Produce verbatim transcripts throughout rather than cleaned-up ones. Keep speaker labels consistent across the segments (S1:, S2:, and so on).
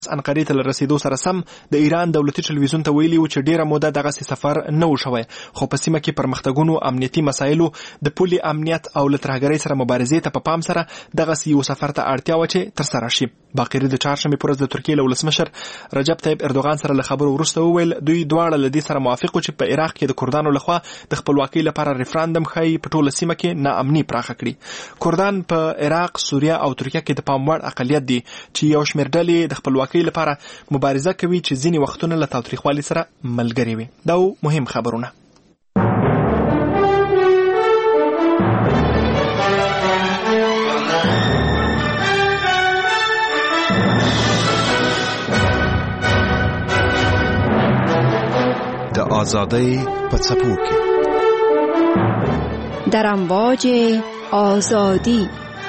S1: انقرې ته رسیدو سره سم د ایران دولتي ټلویزیون ته ویلي و چې ډیره موده دغه سفر نه و شوی، خو په سیمه کې پرمختګونو، امنیتي مسایلو، د پولي امنیت او له ترهګرۍ سره مبارزې ته په پام سره دغه یو سفر ته اړتیا و چې تر سره شي. باقری د چهارشنبې پر ورځ د ترکیې له ولسمشر رجب طیب اردوغان سره له خبرو وروسته وویل دوی دواړه له دې سره موافق و چې په عراق کې د کردانو لخوا د خپلواکۍ لپاره ریفرندم ښایي په ټوله سیمه کې ناامني پراخه کړي. کردان په عراق، سوریه او ترکیه کې د پام وړ اقلیت دي چې یو شمېر ډلې د خپلواکۍ لپاره مبارزه کوي چې ځینې وختونه له تاوتریخوالي سره ملګري وي. دا مهم خبرونه.
S2: د آزادۍ په څپو کې
S3: در امواج آزادی.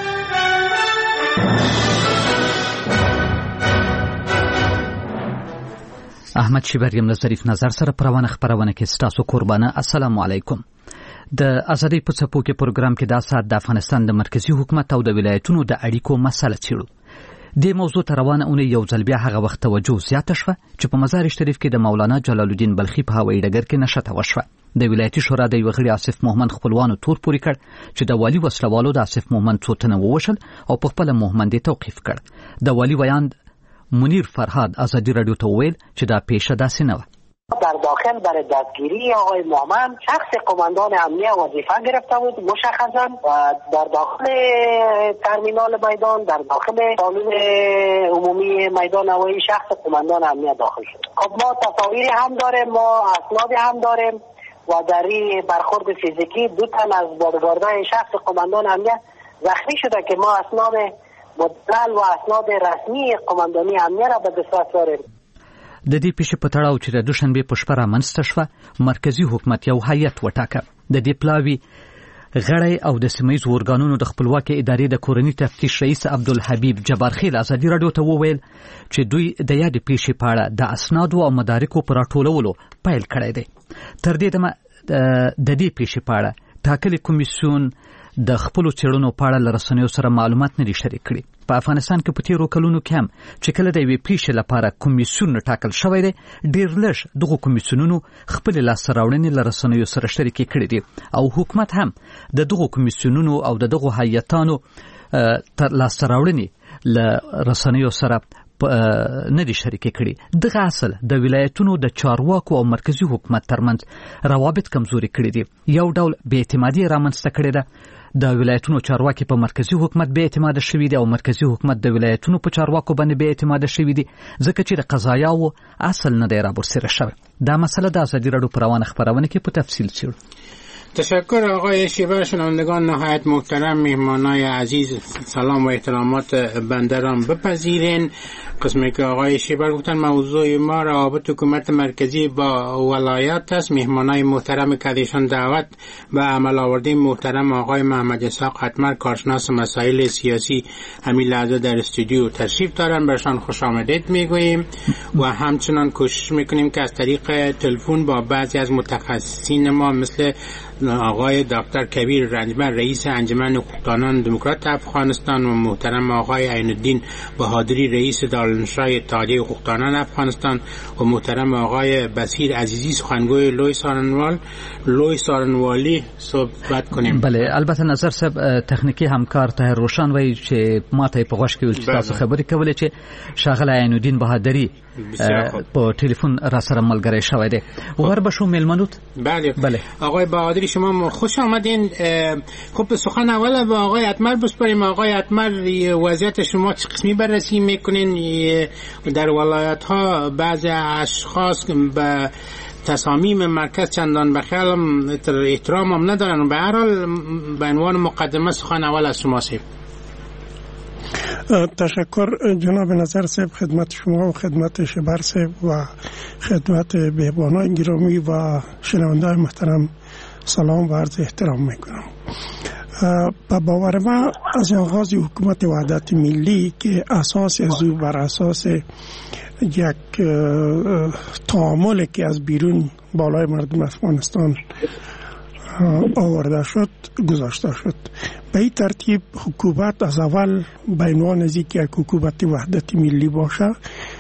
S4: احمد شیبر یم له ظریف نظر سره پروانه خبرونه کې ستاسو قربانه. السلام علیکم. د ازادۍ په څپو کې پروګرام کې دا سات د افغانستان د مرکزی حکومت او د ولایتونو د اړیکو مسله چیړو. د موضوع ته روانه اونۍ یو ځل بیا هغه وخت توجه زیاته شوه چې په مزار شریف کې د مولانا جلال الدین بلخي په هوایي ډګر کې نښته وشوه. د ولایتي شورا د یو غړي آصف مومند خپلوانو تور پوري کړ چې د والي وسلوالو د آصف مومند څو تنه ووشل او په خپل مومند توقیف کړ. د والي ویاند منیر فرهاد آزادی رادیو ته ویل چې دا پیشه داسې نه و.
S5: در داخل برای دستگیری آقای مومند شخص قماندان امنیه وظیفه گرفته بود مشخصا و در داخل ترمینال میدان، در داخل سالن عمومی میدان هوایی شخص قماندان امنیه داخل شد. خب ما تصاویر هم داریم، ما اسناد هم داریم و در این برخورد فیزیکی دو تن از بادگاردان شخص قماندان امنیه زخمی شده که ما اسناد مدلل و اسناد رسمی قماندانی امنیه را به دسترس داریم.
S4: د دې پیښې په تړاو چې د دوشنبې په شپه رامنځته شوه، مرکزی حکومت یو هیئت وټاکه. د دې پلاوي غړی او د سیمهییزو ارګانونو د خپلواکۍ ادارې د کورني تفتیش رئیس عبدالحبیب جبارخیل ازادي راډیو ته وویل چې دوی د یادې پیښې په اړه د اسنادو او مدارکو په راټولولو پیل کړی دی. تر دې دمه د دې پیښې په اړه ټاکلي کمیسیون د خپلو څېړنو په اړه له رسنیو سره معلومات نه دي شریک کړي. په افغانستان کې په تیرو کلونو کې هم چې کله د یوې پیښې لپاره کمیسیون ټاکل شوی دی، ډېر لږ دغو کمیسیونونو خپلې لاسته راوړنې له رسنیو سره شریکې کړي دي او حکومت هم د دغو کمیسیونونو او د دغو هیئتانو لاسته راوړنې له رسنیو سره نه دي شریکې کړي. دغه اصل د ولایتونو د چارواکو او مرکزی حکومت ترمنځ روابط کمزوري کړي دي. یو ډول بې اعتمادي رامنځته کړې ده. د ولایتونو چارواکي په مرکزی حکومت بې اعتماده شوي دي او مرکزی حکومت د ولایتونو په چارواکو باندې بې اعتماده شوي دي ځکه چې د قضایاو اصل نه دی رابرسېره شوی. دا مسله د ازادي راډیو په روانه خبرونه کې په تفصیل څیړو.
S6: تشکر آقای شیبر. شنوندگان نهایت محترم، میهمانای عزیز، سلام و احترامات بنده را بپذیرین. قسمی که آقای شیبر گفتن موضوع ما روابط حکومت مرکزی با ولایات است. میهمانای محترم که ایشان دعوت و عمل آورده محترم آقای محمد اسحاق حتمر، کارشناس مسائل سیاسی، همین لحظه در استودیو تشریف دارن. برشان خوش آمدید میگوییم و همچنان کوشش میکنیم که از طریق تلفن با بعضی از متخصصین ما مثل آقای دکتر کبیر رنجبر رئیس انجمن حقوقدانان دموکرات افغانستان و محترم آقای عین الدین بهادری رئیس دارالانشای اتحادیه حقوقدانان افغانستان و محترم آقای بصیر عزیزی سخنگوی لوی سارنوال لوی سارنوالی صحبت کنیم.
S4: بله، البته نظر صاحب تخنیکی همکار طاهر روشن وایي چې ماته په غوښ کې ویل چې تاسو خبرې کولې چې شاغله عین الدین بهادری په تلفن را سره ملګری شوی دی. ور بشو میلمنوت.
S6: بله بله آقای بهادری شما خوش آمدین. خب سخن اول با آقای حتمر بسپاریم. آقای حتمر وضعیت شما چه قسمی بررسی میکنین؟ در ولایت ها بعضی اشخاص به تصامیم مرکز چندان به خیالم احترام هم ندارن و به هر حال به عنوان مقدمه سخن اول از شما سید.
S7: تشکر جناب نظر صاحب، خدمت شما و خدمت شبر صاحب و خدمت بهبانان گرامی و شنونده‌های محترم سلام و عرض احترام میکنم. با باور من از آغاز حکومت وحدت ملی که اساس از او بر اساس یک تعامل که از بیرون بالای مردم افغانستان آورده شد گذاشته شد. به این ترتیب حکومت از اول به عنوان از اینکه یک حکومت وحدت ملی باشه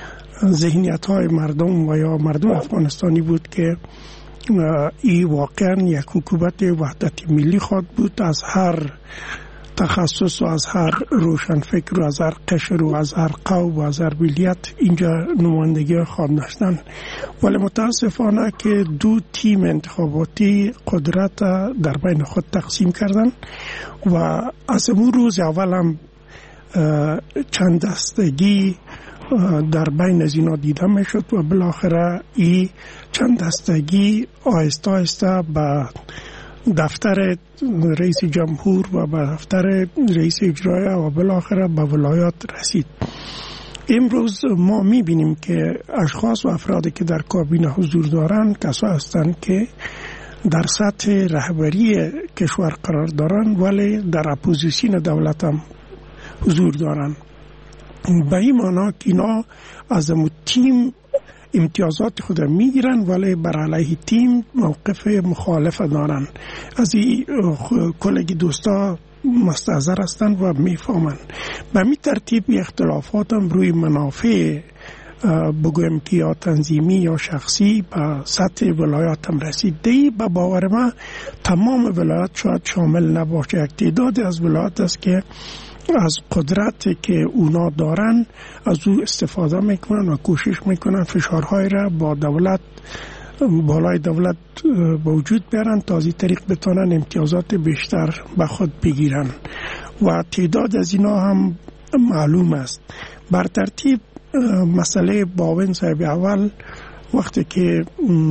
S7: ذهنیت های مردم و یا مردم افغانستانی بود که این واقعا یک حکومت وحدت ملی خواهد بود، از هر تخصص و از هر روشنفکر و از هر قشر و از هر قوم و از هر ملیت اینجا نمایندگی خواهد داشتن. ولی متاسفانه که دو تیم انتخاباتی قدرت در بین خود تقسیم کردن و از اون روز اول هم چند دستگی در بین از اینا دیده می شد و بالاخره این چند دستگی آهسته آهسته به دفتر رئیس جمهور و به دفتر رئیس اجرایی و بالاخره به ولایات رسید. امروز ما می بینیم که اشخاص و افرادی که در کابینه حضور دارند کسایی هستند که در سطح رهبری کشور قرار دارند ولی در اپوزیسیون دولت هم حضور دارند. به این معنا که اینا از امو تیم امتیازات خود میگیرن ولی بر علیه تیم موقف مخالف دارن. از این کلگی دوستا مستحضر هستند و میفهمن. به می ترتیب اختلافات هم روی منافع بگویم که یا تنظیمی یا شخصی به سطح ولایات هم رسید. دی به باور ما تمام ولایات شاید شامل نباشه. یک تعداد از ولایات است که از قدرتی که اونا دارن از او استفاده میکنن و کوشش میکنن فشارهای را با دولت بالای دولت به وجود بیارن تا از این طریق بتونن امتیازات بیشتر به خود بگیرن و تعداد از اینا هم معلوم است. بر ترتیب مسئله باون صاحب اول وقتی که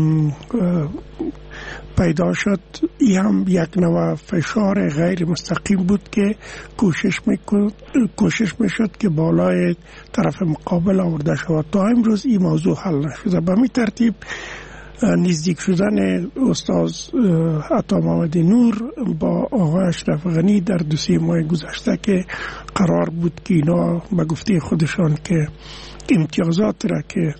S7: پیدا شد این هم یک نوع فشار غیر مستقیم بود که کوشش میکرد کوشش میشد که بالای طرف مقابل آورده شود. تا امروز این موضوع حل نشده. به می ترتیب نزدیک شدن استاد عطا محمد نور با آقای اشرف غنی در دو سه ماه گذشته که قرار بود که اینا به گفته خودشان که امتیازات را که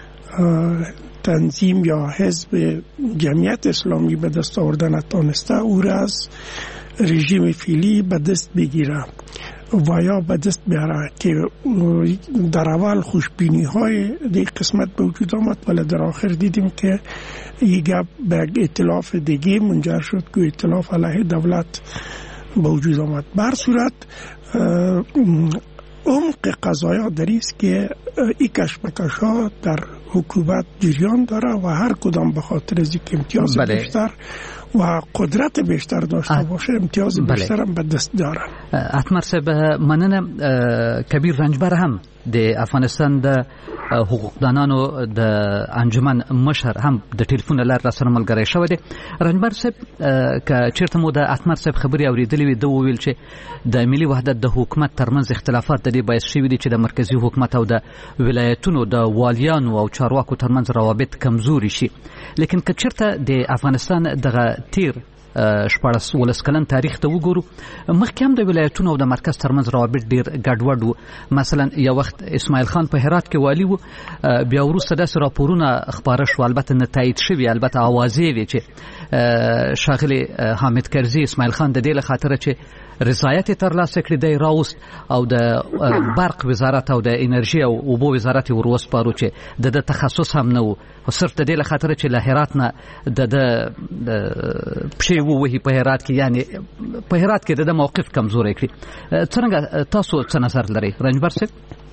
S7: تنظیم یا حزب جمعیت اسلامی به دست آوردن نتانسته او را از رژیم فعلی به دست بگیره و یا به دست بیاره که در اول خوشبینی های دیگه قسمت به وجود آمد ولی در آخر دیدیم که این گپ به اطلاف دیگه منجر شد که اطلاف علیه دولت به وجود آمد. بر صورت عمق قضایا در است که این کشمکش ها در حکومت جریان داره و هر کدام به خاطر از اینکه امتیاز بله. بیشتر و قدرت بیشتر داشته باشه امتیاز بله. بیشتر هم به دست داره.
S4: اتمر صاحب مننه. کبیر رنجبر هم د افغانستان د حقوقدانانو د انجمن مشر هم د ټلیفون لار را سره ملګری شوی دی. رنجبر صاحب که چیرته مو د اتمر صاحب خبري اوریدلې وي د ویل چې د ملي وحدت د حکومت ترمنځ اختلافات د دې باعث شوي دي چې د مرکزی حکومت او د ولایتونو د والیانو او چارواکو ترمنځ روابط کمزوري شي. لیکن که چیرته د افغانستان دغه تیر شپاړس ولس کلن تاریخ ته وګورو مخکې هم د ولایتونو او د مرکز ترمنځ روابط ډیر ګډوډ وو. مثلا یو وخت اسماعیل خان په هرات کې والی وو، بیا وروسته داسې راپورونه خپاره شو، البته نه تایید شوي، البته اوازې وې چې ښاغلي حامد کرزي اسماعیل خان د دې له خاطره چې رضایت ترلاسه کړی دی راوست او د برق وزارت او د انرژي او اوبو وزارت وروسپارو چې د تخصص هم نه وو، صرف د دې له خاطره چې له هرات نه د پښې ووهي په هرات کې، یعنی په هرات کې د موقف کمزوری کړي. څنګه تاسو څه نظر لرئ رنجبر صاحب؟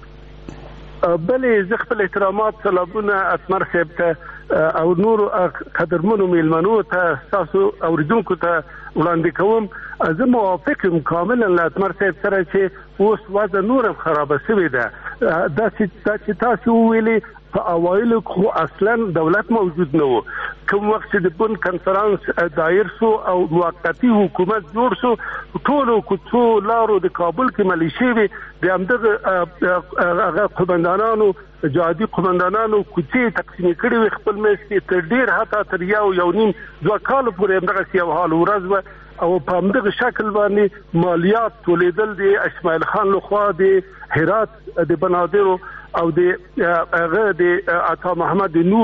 S8: بلې زه خپل احترامات سلامونه اتمر صاحب ته او نور قدرمنو میلمنو ته تاسو اوریدونکو ته وړاندې کوم. زه موافق یم کاملا له اتمر صاحب سره چې اوس وضع نورم خرابه شوې ده. دا چې تاسو وویلې په اوایلو خو اصلا دولت موجود نه و. کوم وخت چې د بن کنفرانس دایر شو او موقتی حکومت جوړ شو، ټولو کوڅو لارو د کابل کې ملیشې وي، د همدغه هغه قومندانانو جهادي قومندانانو کوڅې تقسیم کړې وي خپل میش کې تر ډیر حتی تر یو یو نیم دوه کال پورې همدغه یو حال ورځ و او په همدغه شکل باندې مالیات تولیدل د اسماعیل خان لخوا د هرات د بنادرو او د هغه د عطا محمد نورو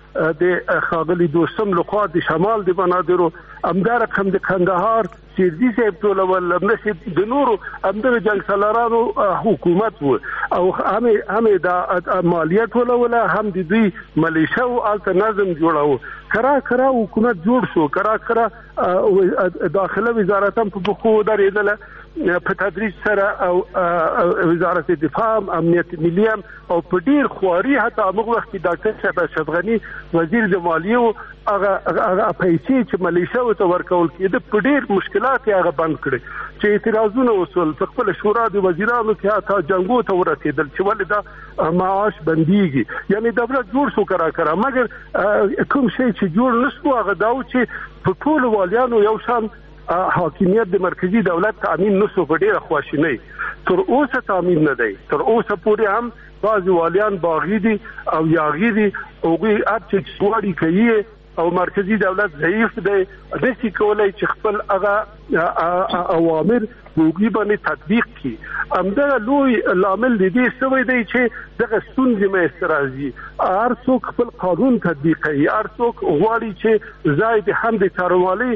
S8: د خاغلی دوستم لخوا د شمال د بنادرو امدار رقم د کندهار سیردی صاحب ټول ول نشي د نورو امدار جنگ سالارانو حکومت وو او هم هم د مالیات ولا هم د دوی ملیشه او الته نظم جوړاو کرا کرا حکومت جوړ شو کرا کرا داخله وزارت هم په خو درېدله په تدریج سره او وزارت دفاع امنیت ملي او په ډیر خواري حتی هغه وخت کې ډاکټر صاحب اشرف غنی وزیر د مالیه هغه هغه پیسې چې ملیشه او ورکول کېده په ډیر مشکلات هغه بند کړي چې اعتراضونه وصول خپل شورا د وزیرانو کې حتی جنگو ته ورسېدل چې ولدا معاش بنديږي یعنی دولت جوړ شو کرا کرا مګر کوم شی چې جوړ نشو هغه داو چې په ټول والیانو یو شان حاکمیت د مرکزی دولت تامین نشو په ډیره خواشینی تر اوسه تامین نه دی تر اوسه پورې هم بعض والیان باغی دي او یاغی دي او غي اټ چواري کوي او مرکزی دولت ضعیف دی د څه کولای چې خپل هغه اوامر وګړي باندې تطبیق کړي امدا لوی لامل دی سوي دی چې دغه ستونزې مې استرازي هر څوک خپل قانون تطبیق کوي هر څوک غواړي چې زائد هم د چاروالی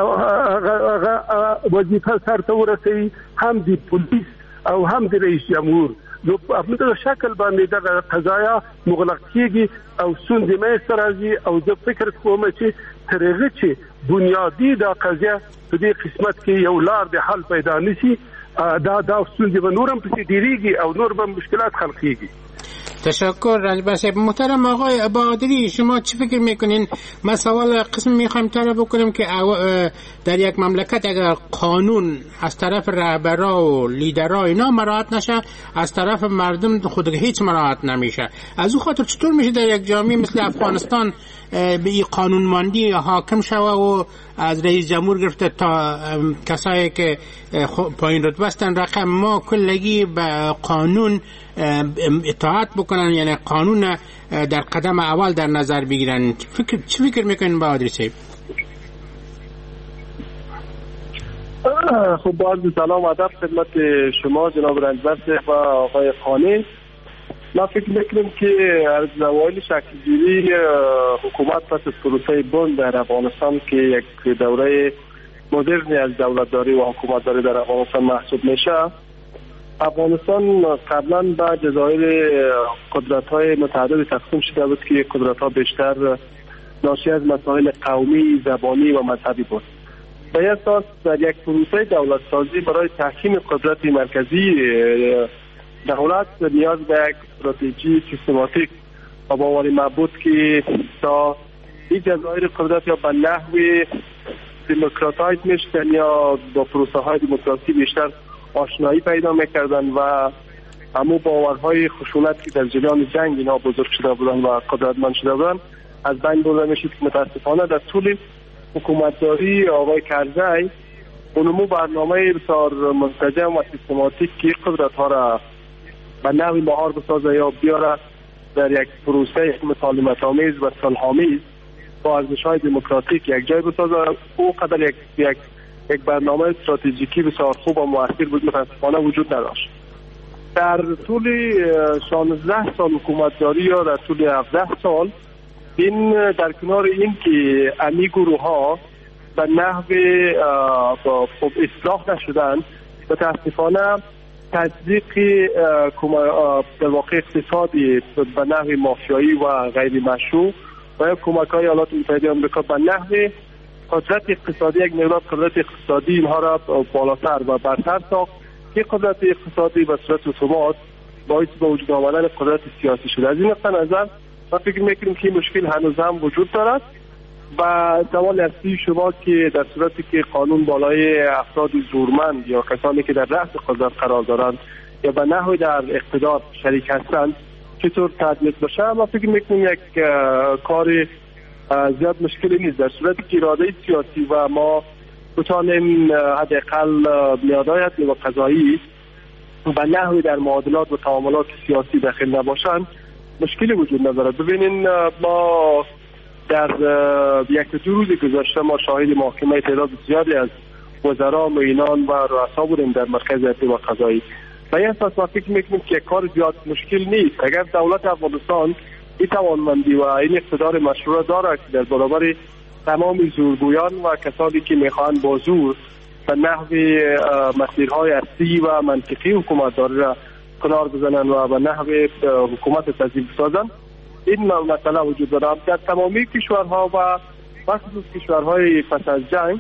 S8: هغه وظیفه سره ورسوي هم د پولیس او هم د رئیس جمهور نو په دغه شکل باندې دغه قضایا مغلق کیږي او ستونزې مې استرازي او زه فکر کوم چې ترغه چې بنیادی دا قضیه په دې قسمت کې یو لار د حل پیدا نشي دا دا ستونزې به نورم پسې ډیریږي او نور به مشکلات خلقیږي.
S6: تشکر رنجبر صاحب. محترم آقای بهادری شما چی فکر میکنین؟ من سوال قسم میخوایم طرح بکنم که در یک مملکت اگر قانون از طرف رهبرا و لیدرا اینا مراعات نشه از طرف مردم خود هیچ مراعات نمیشه از اون خاطر چطور میشه در یک جامعه مثل افغانستان به این قانونمندی حاکم شوه و از رئیس جمهور گرفته تا کسایی که پایین رتبه هستن رقم ما کلگی به قانون اطاعت بکنن یعنی قانون در قدم اول در نظر بگیرن؟ فکر چی فکر میکنین بهادری صاحب؟
S9: خب با عرض سلام و ادب خدمت شما جناب رنجبر صاحب و آقای خانی. ما فکر میکنم که از اوایل شکلگیری حکومت پس از پروسه بن در افغانستان که یک دوره مدرنی از دولتداری و حکومتداری در افغانستان محسوب میشه، افغانستان قبلا با جزایر قدرت‌های متعدد تقسیم شده بود که قدرت‌ها بیشتر ناشی از مسائل قومی، زبانی و مذهبی بود. به این اساس در یک پروسه دولت‌سازی برای تحکیم قدرت مرکزی دولت نیاز به یک استراتژی سیستماتیک و باوری مربوط که تا این جزایر قدرت یا به نحو دموکراتایز میشدن یا با پروسه های دموکراسی بیشتر آشنایی پیدا میکردن و همون باورهای خشونت که در جریان جنگ اینا بزرگ شده بودن و قدرتمند شده بودن از بین برده میشد که متاسفانه در طول حکومتداری آقای کرزی اونمو برنامه بسیار منسجم و سیستماتیک که قدرت ها را به نحوی مهار بسازه یا بیاره در یک پروسه مسالمت آمیز و صلح‌آمیز با ارزش‌های دموکراتیک یک جای بسازه. او قدر یک یک یک برنامه استراتژیکی بسیار خوب و موثر بود متاسفانه وجود نداشت. در طول شانزده سال حکومتداری یا در طول هفده سال این در کنار این که امی گروه ها به نحو خوب اصلاح نشدن متاسفانه تطبیق در واقع اقتصادی به نحو مافیایی و غیر مشروع و کمک های ایالات متحده آمریکا به نحو قدرت اقتصادی یک مقدار قدرت اقتصادی اینها را بالاتر و برتر ساخت که قدرت اقتصادی به صورت اتومات باعث به وجود آمدن قدرت سیاسی شده. از این نقطه نظر ما فکر میکنیم که این مشکل هنوز هم وجود دارد و سوال اصلی شما که در صورتی که قانون بالای افراد زورمند یا کسانی که در رأس قدرت قرار دارند یا به نحوی در اقتدار شریک هستند چطور تطبیق بشه، ما فکر میکنیم یک کار زیاد مشکلی نیست. در صورتی که اراده سیاسی و ما بتانیم حداقل میادایت و قضایی به نحوی در معادلات و تعاملات سیاسی داخل نباشند مشکلی وجود نداره. ببینین ما در یک دو روز گذشته ما شاهد محاکمه تعداد زیادی از وزرا، معینان و رؤسا بودیم در مرکز ارتباط و قضایی. و این اساس ما فکر میکنیم که کار زیاد مشکل نیست. اگر دولت افغانستان این توانمندی و این اقتدار مشروع داره که در برابر تمام زورگویان و کسانی که میخوان با زور به نحو مسیرهای اصلی و منطقی حکومت داری را کنار بزنن و به نحو حکومت تضعیف بسازن، این مسئله وجود داره. در تمامی کشورها و بخصوص کشورهای پس از جنگ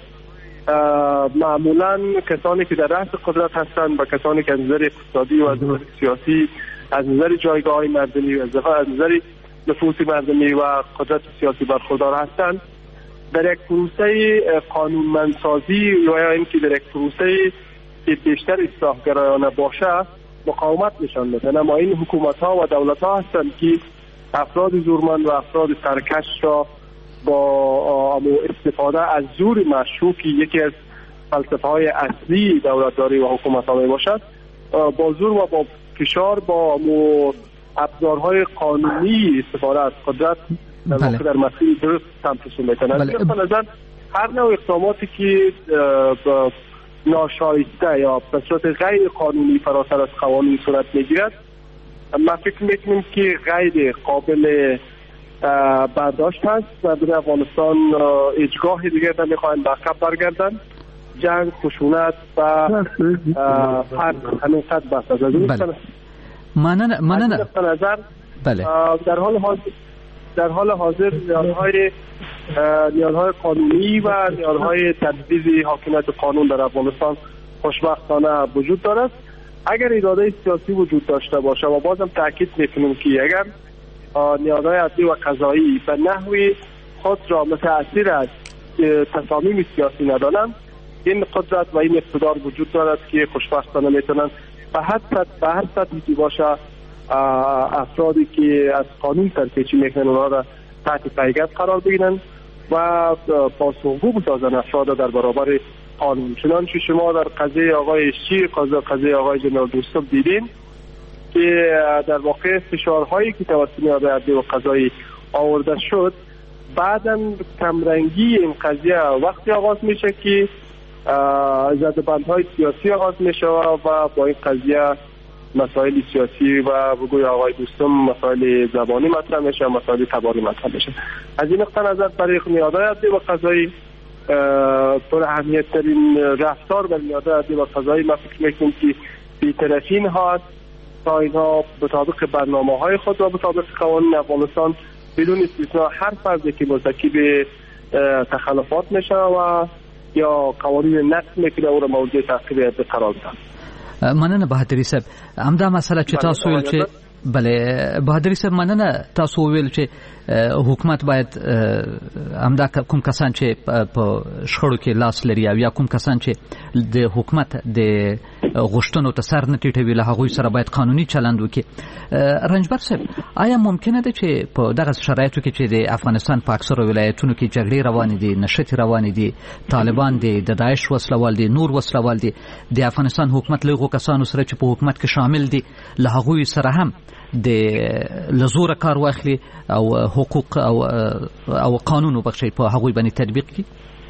S9: معمولا کسانی که در رأس قدرت هستند و کسانی که از نظر اقتصادی و از نظر سیاسی، از نظر جایگاه های مردمی و از نظر نفوذ مردمی و قدرت سیاسی برخوردار هستند، در یک پروسه قانونمندسازی یا اینکه در یک پروسه که بیشتر اصلاحگرایانه باشه مقاومت نشان میدن. اما این حکومت ها و دولت ها هستند که افراد زورمند و افراد سرکش را با استفاده از زور مشروع که یکی از فلسفه های اصلی دولتداری و حکومت ها می باشد، با زور و با فشار با ابزارهای قانونی استفاده از قدرت در واقع در مسیر درست سمتشون میکنن.
S4: بله.
S9: به نظر هر نوع اقداماتی که ناشایسته یا به صورت غیر قانونی فراتر از قوانین صورت میگیرد، من فکر میکنم که غیر قابل برداشت هست. مردم افغانستان هیچگاه دیگر نمیخواهند به عقب برگردن. جنگ، خشونت و فرق همین قد بحث از این
S4: بله. منن منن
S9: نظر
S4: بله.
S9: در حال حاضر در حال حاضر نیازهای نیازهای قانونی و نیازهای تنفیذ حاکمیت قانون در افغانستان خوشبختانه وجود دارد. اگر اراده سیاسی وجود داشته باشه و بازم تاکید میکنم که اگر نیازهای عدلی و قضایی به نحوی خود را متأثر از تصامیم سیاسی ندانند، این قدرت و این اقتدار وجود دارد که خوشبختانه میتونن به هر سطح به هر سطحی که باشه افرادی که از قانون سرپیچی میکنن اونها را تحت پیگرد قرار بگیرن و پاسخگو بسازن افراد در برابر قانون. چنانچه شما در قضیه آقای شیر، قضیه آقای جنرال دوستم دیدین که در واقع فشارهایی که توسط نیازهای عدلی و قضایی آورده شد، بعداً کمرنگی این قضیه وقتی آغاز میشه که زدبندهای سیاسی آغاز میشه و با این قضیه مسائل سیاسی و بگوی آقای دوستم مسائل زبانی مطرح میشه، مسائل تباری مطرح میشه. از این نقطه نظر برای نیازهای عدلی و قضایی پر اهمیت ترین رفتار بر نیازهای عدلی و قضایی من فکر میکنم که بی‌طرفین هست تا اینها مطابق برنامه های خود و مطابق قوانین افغانستان بدون استثناء هر فردی که مرتکب تخلفات میشه و یا قوانین نقض میکنه او را موضوع تعقیب قرار بدن.
S4: مننه بهادری صاحب. همدا مسئله چې تاسو ویل چې بله بهادری صاحب مننه تاسو ویل چې حکومت باید همدا کوم کسان چې په شخړو کې لاس لري او یا کوم کسان چې د حکومت د غوښتنو ته سر نه ټیټوي له هغوی سره باید قانوني چلند وکړي. رنجبر صاحب آیا ممکنه ده چې په دغه شرایطو کې چې د افغانستان په اکثرو ولایتونو کې جګړې روانې دي، نښتې روانې دي، طالبان دي، د داعش وسلوال دي، نور وسلوال دي، د افغانستان حکومت له هغو کسانو سره چې په حکومت کې شامل دي له هغوی سره هم د لزور کار واخلي او حقوق او او قانون وبخشي په هغوی باندې تطبیق کړي؟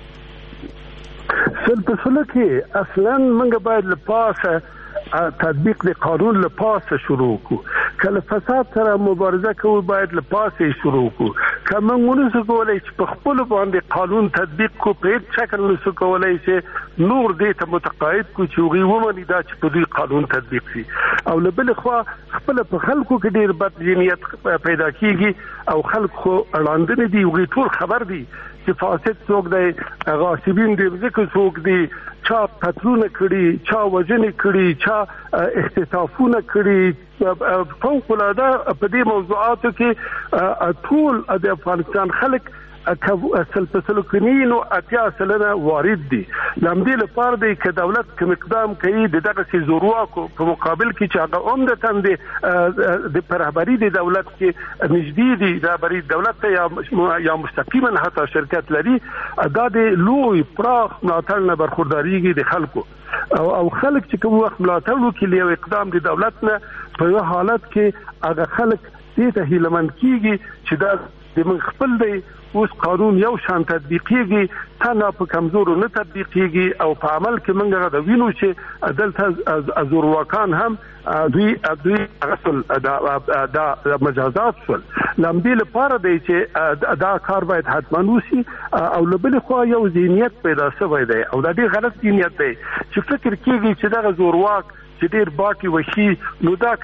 S8: سلسله کې اصلا موږ باید له پاسه تطبیق د قانون له پاسه شروع کو. کله فساد سره مبارزه کوو باید له پاسه شروع کو. که موږ ونسو کولی چې په خپل باندې قانون تطبیق کو، په هیڅ شکل نسو کولی چې نور دې ته متقاعد کو چې هغوی ومني دا چې په دوی قانون تطبیق شي. او له بلې خوا خپله په خلکو کې ډېر بد ذهنیت پیدا کېږي او خلک خو اړاندنې دي، هغوی ټول خبر دي چې فاسد څوک دی، غاصبین دي، ځکه څوک دي، چا قتلونه کړي، چا وژنې کړي، چا اختطافونه کړي. فوق العاده په دې موضوعاتو کې ټول د افغانستان خلک سلپسلوکنین و اتیا سلنه وارد دي. لامدې لپاره دی که دولت کوم اقدام کوي د دغسې زورواکو په مقابل کې چې هغه عمدتاً د په رهبري د دولت کې نږدې دي، رهبري دولت ته یا مستقیما حتی شرکت لري، دا د لوی پراخ ملاتړ نه برخوردارېږي د خلکو او خلک چې کوم وخت ملاتړ وکړي یو اقدام د دولت نه، په یو حالت کې هغه خلک دې ته هیلمن کیږي چې دا د من خپل دی اوس قانون یو شان تطبیقیږي تنه په کمزورو نه تطبیقیږي او په عمل کې موږ د وینو چې دلته ازورواکان هم دوی دوی غسل دا د مجازات شول لامدې لپاره دی چې دا کار باید حتما وشي او لبل خو یو ذهنیت پیدا شوی دی او دا ډېر غلط ذهنیت دی چې فکر کیږي چې دا زورواک چې ډېر باقي وشي نو دا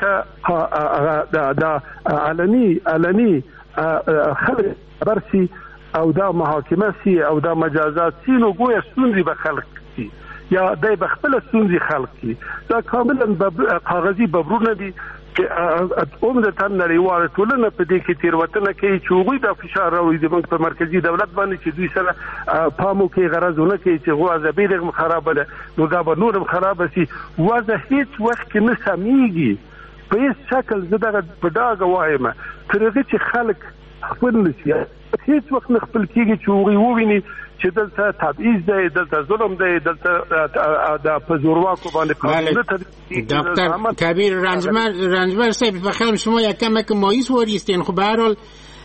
S8: که دا علني علني خلک برسي او دا محاکمه سي او دا مجازات سي نو ګویا ستونزې به خلق سي یا دای به خپل ستونزې خلق سي دا کاملا کاغذي ببرونه دي چې عمدتاً نړیواله ټولنه په دې کې تېروتنه کوي چې هغوی دا فشار راوړي زموږ په مرکزي دولت باندې چې دوی سره پام وکړي غرض ونه کوي چې وضع بېرغ خرابه ده نو دا به نور هم خرابه سي وضع هېڅ وخت کې نه سمیږي په هېڅ شکل زه دغه په ډاګه وایم تر هغې چې خلک خپل نشي هیڅ وخت نه خپل کېږي چې هغوی وویني چې دلته تبعیض دی دلته ظلم دی دلته د په زورواکو باندې قانون نه
S6: دکتر کبیر رنجبر رنجبر صاحب بخیر شما یک کمک مایوس واریستین خب به هر حال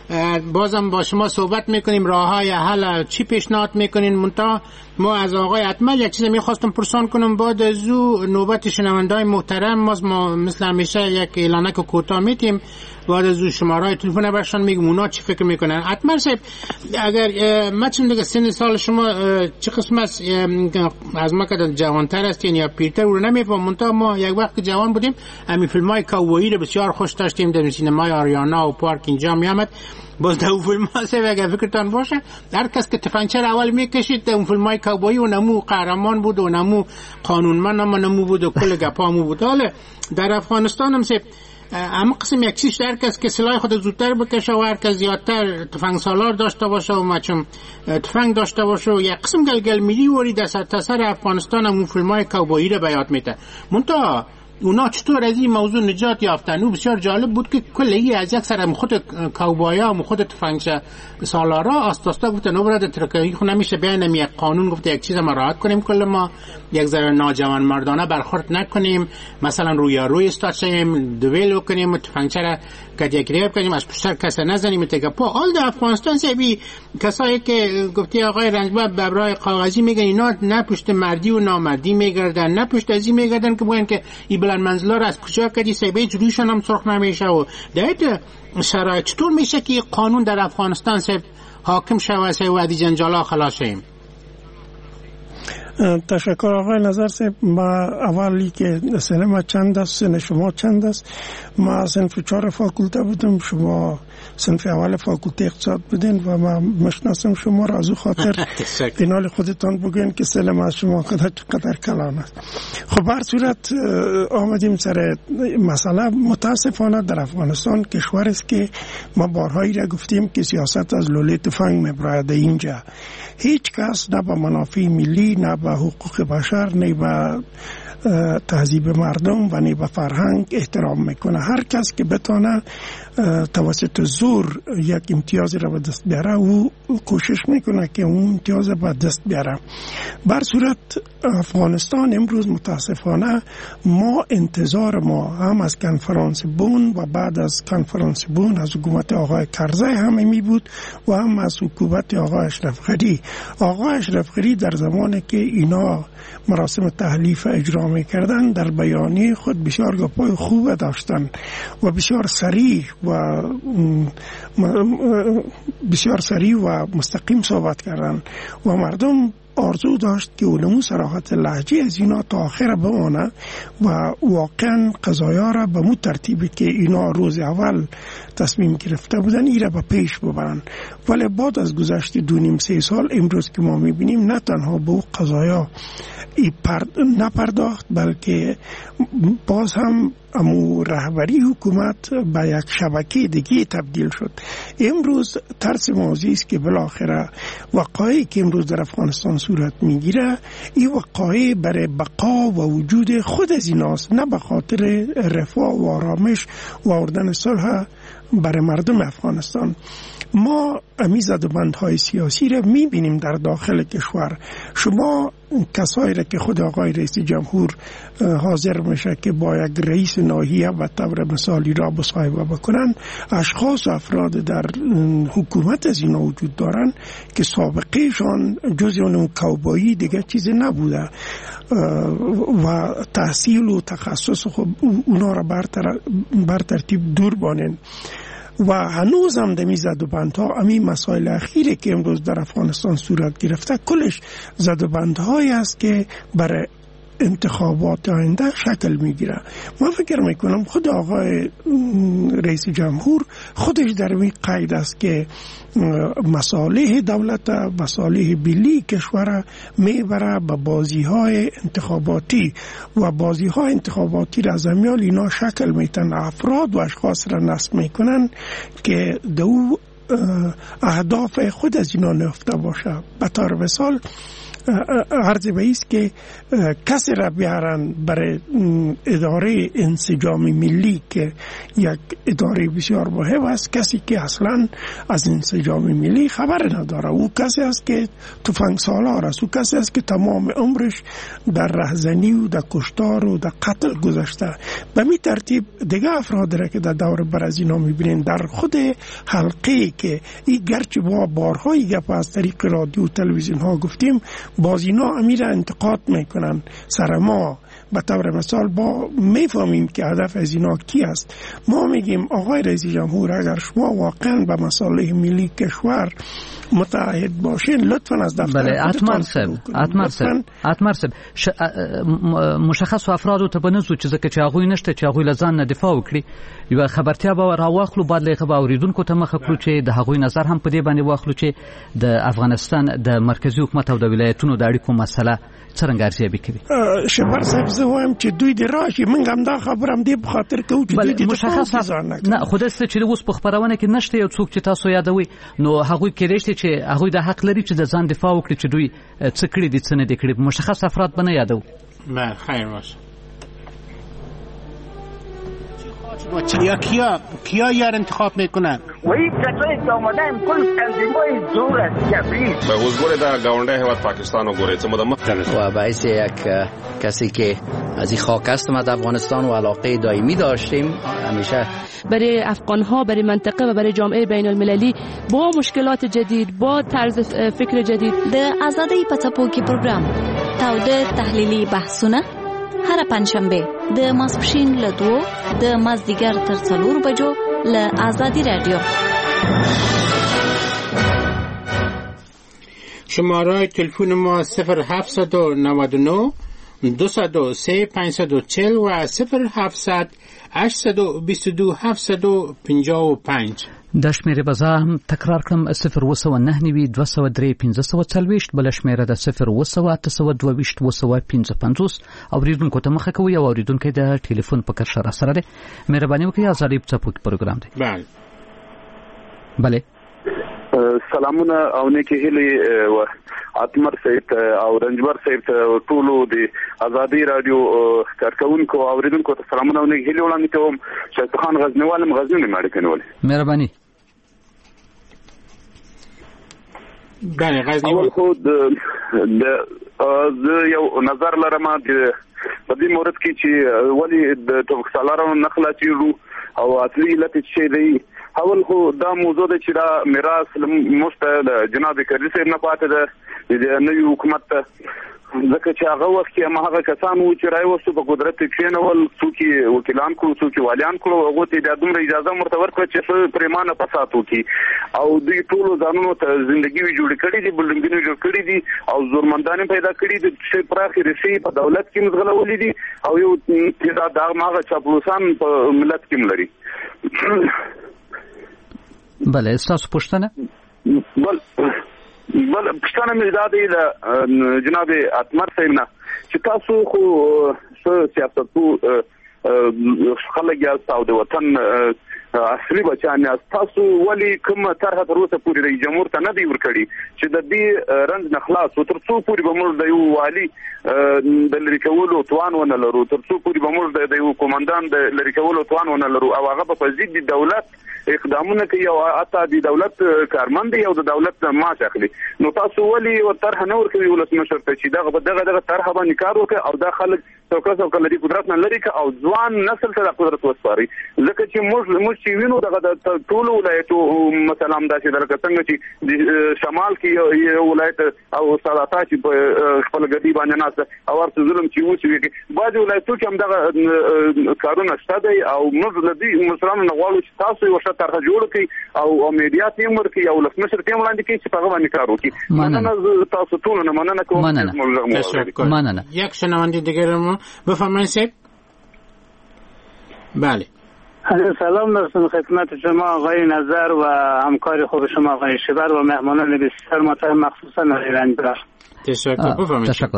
S6: بازم با شما صحبت میکنیم راههای حل چی پیشنهاد میکنین منتها ما از آقای اتمل یک چیز میخواستم پرسان کنم بعد از او نوبت شنوندای محترم ما مثل همیشه یک اعلانک کوتاه میتیم بعد از او شماره تلفن برشان میگم اونا چی فکر میکنن. اتمل صاحب اگر من چون دیگه سن سال شما چه قسم است از ما که جوانتر هستین یا پیرتر رو نمیفهم منتها ما یک وقت جوان بودیم همین فیلمای کاوبویی رو بسیار خوش داشتیم در سینمای آریانا و پارک اینجا میامد باز در اون فیلم ها سه اگر فکرتان باشه هر کس که تفنگچه رو اول میکشید در اون فیلم های کاوبویی و نمو قهرمان بود و نمو قانونمند اما نمو بود و کل گپامو بود. حالا در افغانستان هم سه اما قسم یک چیز هر کس که سلاح خود زودتر بکشه و هر کس زیادتر تفنگ سالار داشته باشه و مچم تفنگ داشته باشه و یک قسم گلگل میلی وری در سر افغانستان هم اون فیلم های کاوبویی رو بیاد میده منتها اونا چطور از این موضوع نجات یافتن؟ او بسیار جالب بود که کلی از یک سر خود کاوبویا و خود تفنگچه سالارا آستاستا گفتن نبرد ترکایی خود نمیشه بیانم یک قانون گفته یک چیز ما راحت کنیم کل ما یک ذره ناجوان مردانه برخورد نکنیم مثلا روی روی استاد شیم دویل کنیم تفنگچه را کدیگریب کنیم از پشت کس نزنیم تگه پا آل در افغانستان سبی کسایی که گفتی آقای رنجبر ببرای کاغذی میگن اینا نه پشت مردی و نامردی میگردن نه پشت ازی میگردن که بگن که ای بلند منزلا را از کجا کدی سبی جلوشان هم سرخ نمیشه و در شرایط چطور میشه که قانون در افغانستان سب حاکم شوه سه و ادی جنجالا خلاص شیم؟
S7: تشکر آقای نظر صاحب. ما اولی که سن ما چند است سن شما چند است؟ ما صنف چهار فاکولته بودم شما صنف اول فاکولته اقتصاد بودین و ما مشناسم شما را از او خاطر فینال خودتان بگوین که سن ما از شما قدر قدر کلان است. خب هر صورت آمدیم سر مسئله متاسفانه در افغانستان کشور است که ما بارهایی را گفتیم که سیاست از لوله تفنگ میبراید. اینجا هیچ کس نه به منافع ملی نه به حقوق بشر نه به تهذیب مردم و نه به فرهنگ احترام میکنه. هر کس که بتونه توسط زور یک امتیاز را به دست بیاره او کوشش میکنه که اون امتیاز به دست بیاره. بر صورت افغانستان امروز متاسفانه ما انتظار ما هم از کنفرانس بون و بعد از کنفرانس بون از حکومت آقای کرزی همین بود و هم از حکومت آقای اشرف غنی. آقای اشرف غنی در زمانی که اینا مراسم تحلیف اجرا میکردن در بیانیه خود بسیار گپای خوب داشتن و بسیار صریح و بسیار صریح و مستقیم صحبت کردن و مردم آرزو داشت که اونمو صراحت لهجه از اینا تا آخر بمانه و واقعا قضایا را به مو ترتیبی که اینا روز اول تصمیم گرفته بودن ای را به پیش ببرن. ولی بعد از گذشت دو نیم سه سال امروز که ما میبینیم نه تنها به او قضایا نپرداخت بلکه باز هم امو رهبری حکومت به یک شبکه دیگه تبدیل شد. امروز ترس موضوعی است که بالاخره وقایعی که امروز در افغانستان صورت میگیره این وقایع برای بقا و وجود خود از ایناست نه به خاطر رفاه و آرامش و آوردن صلح برای مردم افغانستان. ما امی زدوبندهای سیاسی را میبینیم در داخل کشور. شما کسایی را که خود آقای رئیس جمهور حاضر میشه که با یک رئیس ناحیه و طور مثالی را مصاحبه بکنن، اشخاص و افراد در حکومت از اینا وجود دارن که سابقهشان جز اون کوبایی دیگه چیزی نبوده و تحصیل و تخصص خب اونا را بر ترتیب دور بانن و هنوز هم دمی زدوبندها امی مسائل اخیره که امروز در افغانستان صورت گرفته کلش زدوبندهایی است که برای انتخابات آینده شکل میگیره. من فکر میکنم خود آقای رئیس جمهور خودش در این قید است که مصالح دولت، مصالح ملی کشور میبره به بازی های انتخاباتی و بازی های انتخاباتی را از امیال اینا شکل میتن، افراد و اشخاص را نصب میکنن که دو اهداف خود از اینا نفته باشه. به طور مثال عرض به ایست که کسی را بیارن برای اداره انسجام ملی که یک اداره بسیار مهم است، کسی که اصلا از انسجام ملی خبر نداره، او کسی است که تفنگ سالار است، او کسی است که تمام عمرش در رهزنی و در کشتار و در قتل گذشته. به می ترتیب دیگه افراد را که در دور بر از اینا میبینین در خود حلقه که این گرچه با بارهای گپ از طریق رادیو و تلویزیون ها گفتیم، باز اینا امیر انتقاد میکنن سر ما. به طور مثال با میفهمیم که هدف از اینا کی است. ما میگیم آقای رئیس جمهور اگر شما واقعا به مصالح ملی کشور متعهد باشین لطفا از دفتر
S4: بله اتمر صاحب اتمر صاحب اتمر صاحب ش... مشخص افراد ته بنزو چې ځکه چې هغه نشته چې هغه لزان نه دفاع وکړي یو خبرتیا به راوخلو بعد لغه به اوریدونکو ته مخ کړو چې د هغه نظر هم په دې باندې واخلو چې د افغانستان د مرکزی حکومت او د ولایتونو د اړیکو مسله څنګه ارزیابي کوي.
S7: شبر صاحب زه وایم چې دوی د راشي موږ هم دا خبرم دی په خاطر کوو چې دوی د
S4: مشخص نه خود ست چې اوس په خبرونه کې نشته یو څوک چې تاسو یادوي نو هغه کېږي چې هغه د حق لري چې د ځان دفاع وکړي چې دوی څه کړی دي څه نه دي کړی. مشخص افراد بنه یادو.
S6: بله خیر باشه. کیا کیا کیا یار انتخاب میکنن؟
S10: وہی کسایی که آمدن کل تنظیم‌های زور است جبری.
S11: به حضور در گاونده هیواد پاکستان و گوره چه مدام
S12: و باعث یک کسی که از این خاک است ما در افغانستان و علاقه دائمی داشتیم همیشه
S13: برای افغان‌ها، برای منطقه و برای جامعه بین المللی با مشکلات جدید، با طرز فکر جدید.
S14: د آزادۍ په څپو کې پروګرام تاوده تحلیلي بحثونه هر پنځشنبه د ماسپښین له دوه د مازدیګر تر څلور بجو له آزادی رادیو.
S6: شماره تلفن ما صفر هفتصد و نود و نه دویست و سه پانصد و چهل و صفر هفتصد هشتصد و بیست و دو هفتصد و پنجاه و پنج.
S4: د شمیرې بزا هم تکرار کړم صفر اوه سوه نهه نوي دوه سوه درې پنځه سوه څلوېښت، بله شمیره د صفر اوه سوه اته سوه دوه ویشت اوه سوه پنځه پنځوس. اوریدونکو ته مخه کوي او اوریدونکی د ټلیفون په کرښه راسره دی. مهرباني وکړئ ازادي په څپو کې پروګرام دی.
S6: بله
S15: بله سلامونه او نیکی هیلې و اتمر صاحب او رنجبر صاحب ټولو د آزادی رادیو کارکونکو او اوریدونکو ته سلامونه او نیکی هیلې وړاندې کوم. شیخ خان غزنوالم غزنی ماړه کنول.
S4: مهرباني.
S6: بله غزنی
S15: اول خود د یو نظر لرم په دې مورد کې چې ولی د توفیق سالارو نخلا چیرو او اصلي علت چې دی اول خو دا موضوع ده چې دا میراث مشته جناب کرزي صاحب نه پاتې ده د نوي حکومت ځکه چې هغه وخت کې ما هغه کسان وو چې راي وسو په قدرت کې کېنول څوک وکیلان کړو څوک والیان کړو هغه ته د دومره اجازه مرته ورکړه چې څه پریمانه پساتو کی او دوی ټول ځانونو ته ژوندۍ جوړ کړي دي بلډینګونه جوړ کړي دي او زورمندانه پیدا کړي دي چې پراخي رسي په دولت کې مزغلولې دي او یو دا د هغه چاپلوسان په ملت کې ملري.
S4: بله تاسو پوښتنه
S15: بل بل پښتنه مې دا دی د جناب اتمر صاحب نه چې تاسو خو سیاستو خلک یاست او د وطن اصلي بچیان یاست، تاسو ولی کوم طرحه تر اوسه پورې رئیس جمهور ته نه دی ورکړي چې د دې رنځ نه خلاص و تر څو پورې به موږ د یو والي د لرې کولو توان ونه لرو، تر څو پورې به موږ د یو قومندان د لرې کولو توان ونه لرو او هغه په ضد د دولت اقدامونه کوي او حتی د دولت کارمند او د دولت معاش اخلي. نو تاسو ولي او طرح نه ورکوي ولسمشر ته چې دغه دغه دغه طرح باندې کار وکړي او دا خلک څوکه څوکه لري قدرت نه لري او ځوان نسل ته د قدرت وسپاري. ځکه چې موږ موږ چې وینو دغه د ټول ولایتو مثلا داسې درکه څنګه چې د شمال کې یو ولایت او ساده چې په خپل ګډي باندې ناس او ورته ظلم چې وشي بعض ولایتو کې هم دغه کارونه شته دی او موږ لدی مشرانو نه غواړو چې تاسو یو څه طرح جوړ کړئ او امید تیم ورکړي او ولسمشر تیم وړاندې کړي چې په هغه باندې کار وکړي. مننه تاسو ټول نه مننه کوم.
S6: تشکر.
S4: مننه.
S6: یک شنونده دیگر ما بفرمایید سید. بله.
S16: سلام دارم خدمت شما آقای نظر و همکار خوب شما آقای شبر و مهمانان بسیار محترم مخصوصا رنجبر.
S6: تشکر. بفرمایید.
S4: تشکر.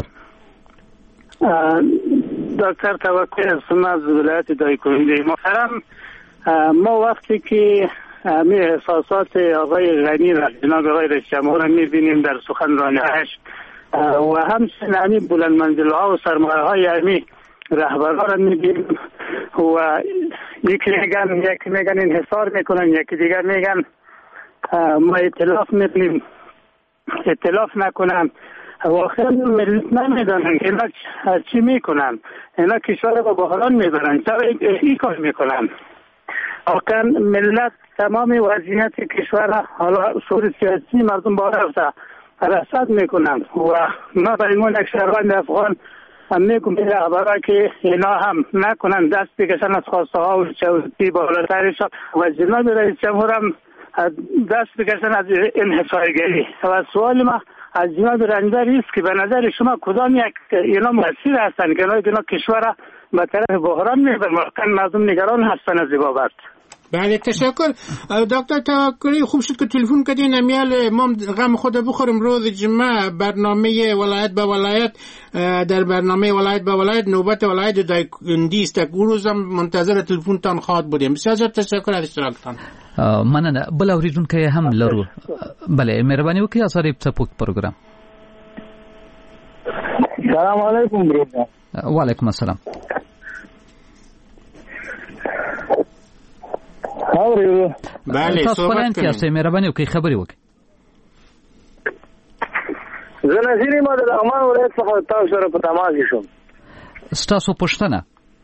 S16: دکتر توکل هستم از ولایت دایکنی. محترم ما وقتی که همه احساسات آقای غنی و جناب آقای رئیس جمهور را می‌بینیم در سخنرانی‌اش و همچنین همین بلندمنزل‌ها و سرمایه‌های همین رهبرها را می‌بینیم و یکی میگن یکی میگن انحصار میکنن یکی دیگر میگن ما ائتلاف میکنیم ائتلاف نکنن و آخر ملت نمیدانن که اینا چی میکنن. اینا کشور رو با بحران میبرن چرا این کار میکنن. آخر ملت تمام وضعیت کشور حالا شعور سیاسی مردم بالا رفته رصد میکنن و ما برای ما یک شهروند افغان هم میگم به رهبرها که اینا هم نکنن دست بکشن از خواسته ها و چوتی بالاترشان و جناب رئیس جمهور هم دست بکشن از انحصارگری. و سوال ما از جناب رنجبر است که به نظر شما کدام یک اینا مسیر هستن که اینا کشور به طرف بحران میبرن مردم نگران هستن از بابت.
S6: بله تشکر. دکتر توکلی خوب شد که تلفن کردین. امیال ما غم خود بخوریم روز جمعه برنامه ولایت به ولایت در برنامه ولایت به ولایت نوبت ولایت دایکنی است. اون روز هم منتظر تلفن تان خواهد بودیم. بسیار زیاد تشکر از اشتراکتان.
S4: مننه. بل اوریدونکو هم لرو. بله مهرباني وکړئ اثر پڅپوک پروګرام.
S17: سلام علیکم برادر.
S4: وعلیکم السلام.
S17: اورو
S6: بله
S4: تاسو پلان کې تاسو مهرباني وکړئ خبري وکړئ.
S17: زه نظیر ما د لغمان ولایت څخه تاسو سره په تماس شوم.
S4: ستاسو پوښتنه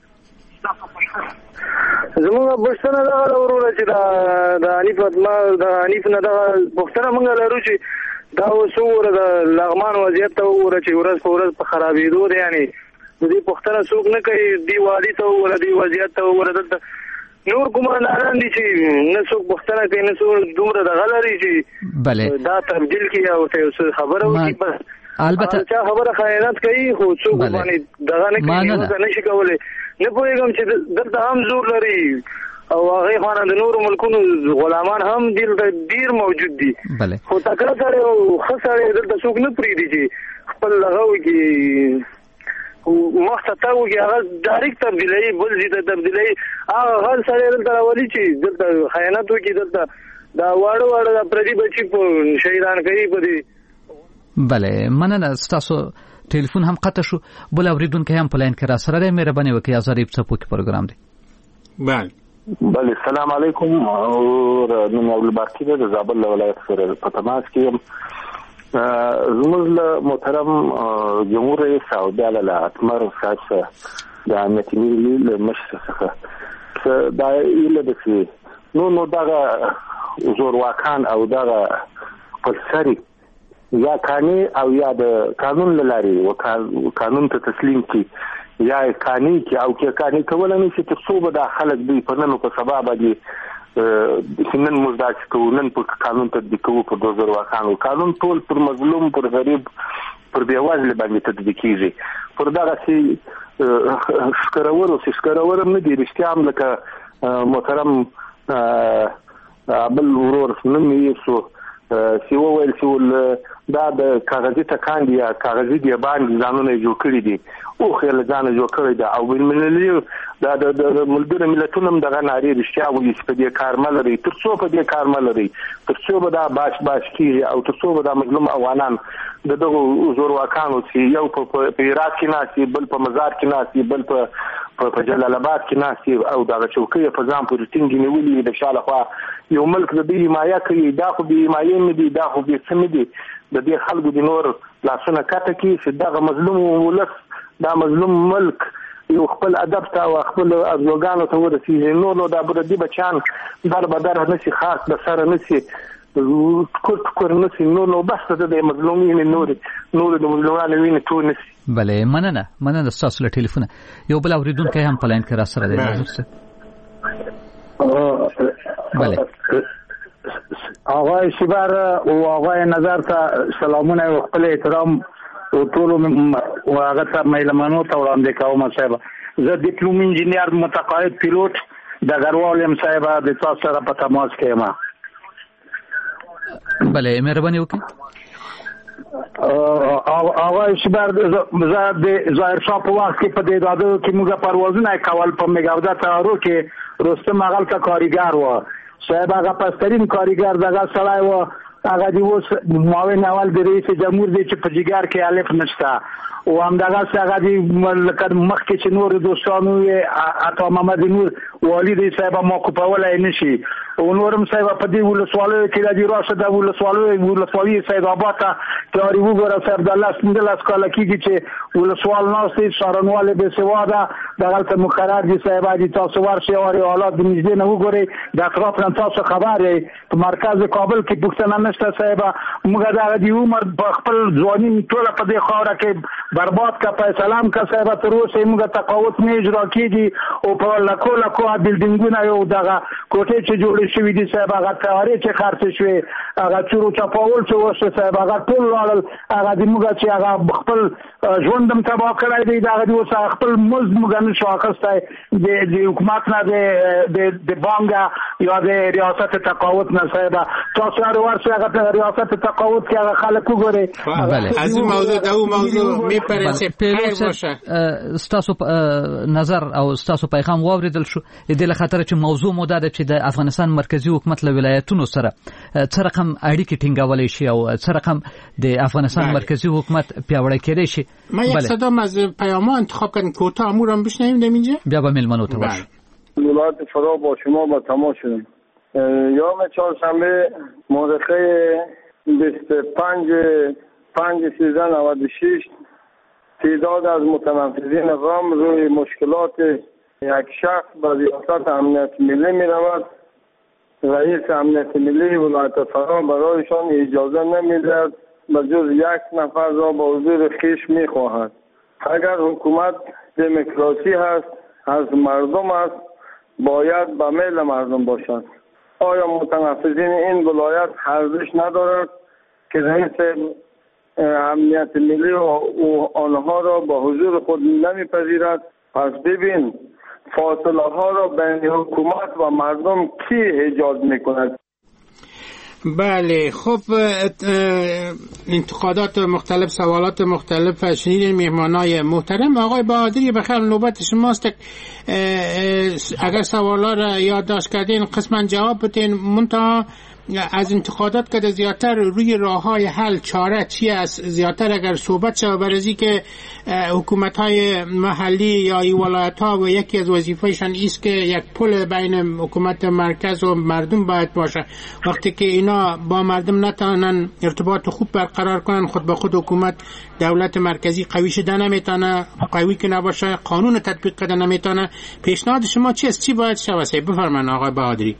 S17: زموږ پوښتنه دا وروره چې دا د حنیف ما د حنیف نه دا پوښتنه موږ لرو چې دا وسوره د لغمان وضعیت ته وره چې ورځ په ورځ په خرابېدو دی. یعنی دې پوښتنه څوک نه کوي دی وادي ته وره دی وضعیت ته وره دلته نور کومندان دي چې نه څوک پوښتنه کوي نه څوک دومره د غلري چې
S4: بله
S17: دا تبدیل کی او ته خبره وکړي بس
S4: البته
S17: چا خبره خیانت کوي خو څوک باندې دغه نه کوي نه شي کولای. نه پوهېږم چې دلته هم زور لري او هغه خانه د نور ملکونو غلامان هم دلته ډیر موجود دي. خو تکړه سره او ښه سره دلته څوک نه پرېږدي چې خپل هغه وکړي مخته ته وکړي هغه ډایرکټ تبدیلوي بل ځای ته تبدیلوي. هغه هر سړی دلته راولي چې دلته خیانت وکړي دلته دا واړه واړه د پردي بچي په شهیدان کوي په دې.
S4: بله مننه. ستاسو ټلیفون هم قطع شو. بل اوریدونکو هم په لاین کې را سره دی. مهرباني وکړئ ازارې پڅپوک پروګرام دی.
S6: بله
S18: بله السلام علیکم. او نوم عبدالباقي د زابل ولایت سره په تماس کې یم. زموږ له محترم جمهور رئیس او بیا له اتمر صاحب څخه د امنیت ملي له مشر څخه دا ایله د چې نو نو دغه زورواکان او دغه پلسري یا قانون او یا د قانون لاري او قانون ته تسلیم کی یا قانون کی او کې قانون کول نه چې تاسو به د خلک دی په نن په سبا باندې سنن مزداج کوونن په قانون تطبیق کوو په دوه زره واخانو قانون ټول پر مظلوم پر غریب پر بیوازل باندې تطبیق کیږي. پر دغه سي شکرور او شکرور هم دي رښتیا هم لکه محترم بل ورور نن یې سو سی وویل چې دا د کاغذي تکاندي یا کاغذي دی باندې ځانونه جوړ کړی دي او خل ځان جوړ کړی دا او بل ملي دا د ملګرو ملتونو دغه ناري رښتیا وایي چې په دې کارمل لري ترڅو په دې کارمل لري ترڅو به دا باش باش کیږي او ترڅو به دا مظلوم افغانان د دغه زورواکانو چې یو په عراق کې ناسي بل په مزار کې ناسي بل په په جلال آباد کې ناسي او دغه چوکۍ په ځان پورې ټینګې نیولې د شاله خوا یو ملک د دې حمایه کوي دا خو به حمایه نه دي دا خو به څه نه دي د دې خلکو د نور لاسونه کاته کې چې دغه مظلوم ولس دا مظلوم ملک یو خپل ادب ته او خپل ارزوګانو ته ورسیږي نو نو دا به دې بچان در بدر نشي خاص د سره نشي کوټ کور نشي نو نو بس د مظلومین نور نور د مظلومانو ویني ټول نشي
S4: بله مننه مننه تاسو له ټلیفون یو بل اوریدونکو هم په لاین کې را سره دی
S16: بله آقای شیبر او آقای نظر ته سلامونه او خپل احترام او ټول او هغه ته مېلمانو ته وړاندې کوم صاحب زه ډیپلوم انجینیر متقاعد پیلوټ د غروال یم صاحب د تاسو سره په تماس کې یم
S4: بله مهرباني وکړئ
S16: آقای شیبر زه د ظاهر شاه په وخت کې په دې دادو کې موږ پروازونه کول په میګاودا تارو کې رستم هغه کا کاریګر و صاحب هغه پسترین کاریګر دغه سړی و هغه دی اوس معاون اول د رئیس جمهور دی چې په جګر کې الف نشته او هم دغه هغه دی ملکر مخ کې چې نور دوستانو یې اته محمد نور والد صاحب ما کو په ولای نشي او نورم صاحب په دې ولسوالو کې د راشد د ولسوالو ولسوالي سید آباد ته تیاری وګوره صاحب د الله څنګه لاس کاله کیږي چې ولسوال ناستي شارنواله به سواده دغه مقرر دي صاحب دي تاسو ورشي او حالات د نږدې نه وګوري د اطراف نه تاسو خبرې په مرکز کابل کې پښتنه نشته صاحب موږ دا د عمر په خپل ځواني ټول په دې خاوره کې برباد کا فیصله کا صاحب تر اوسه موږ تقاوت نه اجرا کیږي او په لکو لکو بلډینګونه یو دغه کوټې چې جوړې شوې دي صاحب هغه تیاری چې خرڅ شوې هغه چورو چپاول چې وشو صاحب هغه ټول لاړل هغه د موږ چې هغه خپل ژوندم تباہ کړی دی دا د اوس خپل مز موږ نه شو اخستای د حکومت نه د د بانګ یا د ریاست تقاوت نه صاحب تاسو هر ورځ هغه ریاست تقاوت کې هغه خلک وګوري
S6: بله از این موضوع دا او موضوع میپرسه خیر باشه
S4: ستاسو نظر او ستاسو پیغام واوریدل شو د له خاطر چې موضوع مو دا ده چې د افغانستان مرکزی حکومت له ولایتونو سره څه رقم اړیکې ټینګولای شي او څه رقم د افغانستان مرکزی حکومت پیاوړی کېدای شي
S6: ما یک صدام از پیام‌ها انتخاب کردن کوتاه امورم بشنویم در اینجا
S4: بیا با ملمنو تو باش
S9: ولایت فرا با شما با تماس شدیم یوم چهارشنبه مورخه بیست و پنج پنج سیزده نود و شش تعداد از متنفذین غم روی مشکلات یک شخص به ریاست امنیت ملی می رود. رئیس امنیت ملی ولایت فرا برایشان اجازه نمی دهد به جز یک نفر را با حضور خویش می خواهد. اگر حکومت دموکراسی هست از مردم است باید به میل مردم باشد. آیا متنفذین این ولایت ارزش ندارد که رئیس امنیت ملی و آنها را با حضور خود نمیپذیرد؟ پس ببین فاصله ها را بین حکومت و مردم کی ایجاد میکند؟
S6: بله خب انتقادات مختلف سوالات مختلف شنیدین مهمانای محترم. آقای بهادری بخیر نوبت شماست. اگر سوالا را یادداشت کردین قسما جواب بدین. منتها از انتقادات که زیادتر روی راههای حل چاره چی است زیادتر اگر صحبت شود برای از اینکه حکومت‌های محلی یا ای ولایت‌ها و یکی از وظیفه‌شان است که یک پل بین حکومت مرکز و مردم باید باشه. وقتی که اینا با مردم نتونن ارتباط خوب برقرار کنن خود به خود حکومت دولت مرکزی قوی شده نمیتونه، قوی که نباشه قانون تطبیق کرده نمیتونه. پیشنهاد شما چی است؟ چی باید شود؟ بفرمایید آقای بهادری.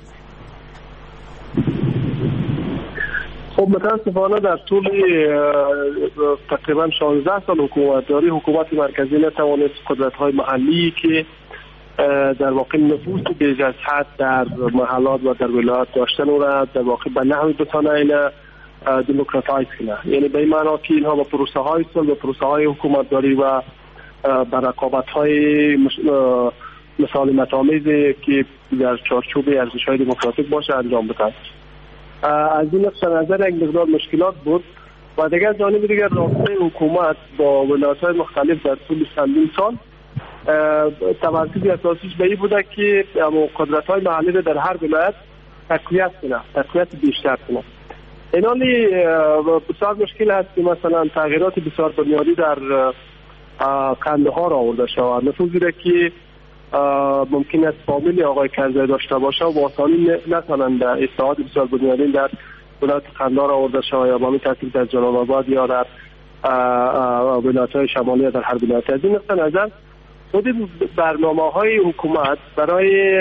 S9: خب متاسفانه در طول تقریبا شانزده سال حکومتداری حکومت مرکزی نتوانست قدرت‌های محلی که در واقع نفوذ بیش از حد در محلات و در ولایات داشتن را در واقع به نحوی بتونه اینا دموکراتایز کنه. یعنی به این معنا که اینها با پروسه های صلح و پروسه های حکومتداری و با رقابت های مسالمت آمیزی که در چارچوب ارزش‌های دموکراتیک باشه انجام بدهند. از این نقطه نظر یک مقدار مشکلات بود و دیگر جانب دیگر رابطه حکومت با ولایت‌های مختلف در طول چندین سال توسط اساسیش به این بوده که قدرت‌های محلی در هر ولایت تقویت کنه، تقویت بیشتر کنه. این حالی بسیار مشکل هست که مثلا تغییرات بسیار بنیادی در قندهار آورده شود. نفوذی را که ممکن است فامیل آقای کرزی داشته باشه و آسانی نتوانند اصلاحات بسیار بنیادین در ولایت قندهار آورده شود یا به همین ترتیب در جلال آباد یا در ولایت‌های شمالی یا در هر ولایت. از این نقطه نظر خود برنامه‌های حکومت برای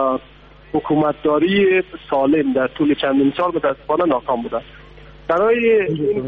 S9: حکومتداری سالم در طول چندین سال متاسفانه ناکام بوده. برای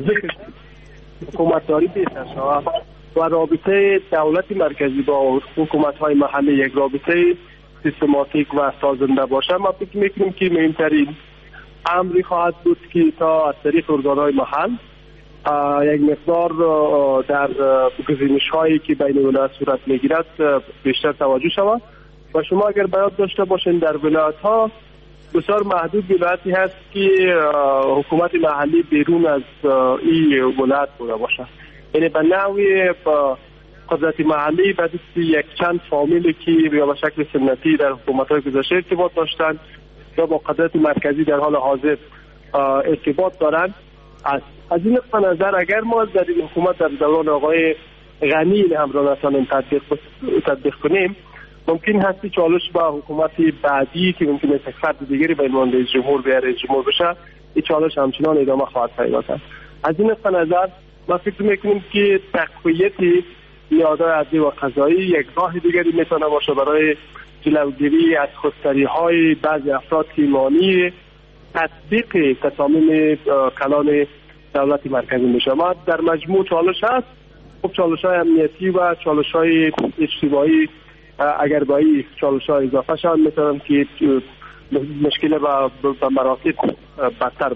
S9: حکومتداری بهتر شود و رابطه دولت مرکزی با حکومت‌های محلی یک رابطه سیستماتیک و سازنده باشه، ما فکر می‌کنیم که مهمترین امری خواهد بود که تا از طریق ارگان‌های محل یک مقدار در گزینش‌هایی که بین ولایت صورت می‌گیرد بیشتر توجه شود و شما اگر بیاد داشته باشین در ولایت‌ها بسیار محدود ولایتی هست که حکومت محلی بیرون از این ولایت بوده باشه، یعنی به نوعی قدرت محلی به دست یک چند فامیلی که یا به شکل سنتی در حکومت‌های گذشته ارتباط داشتند یا با قدرت مرکزی در حال حاضر ارتباط دارند. از از این نقطه نظر اگر ما در این حکومت در دوران آقای غنی هم را نتوانیم تطبیق تطبیق کنیم، ممکن هستی چالش با حکومت بعدی که ممکن است فرد دیگری به عنوان رئیس جمهور و رئیس جمهور بشه، این چالش همچنان ادامه خواهد پیدا کرد. از این نقطه نظر ما فکر میکنیم که تقویت نیازهای عدلی و قضایی یک راه دیگری میتونه باشه برای جلوگیری از خودسری‌های بعضی افراد که مانی تطبیق تصامیم کلان دولت مرکزی میشه. ما در مجموع چالش هست، خب چالش‌های امنیتی و چالش‌های اجتماعی اگر با این چالش‌ها اضافه شود میتونم که مشکل به مراتب بدتر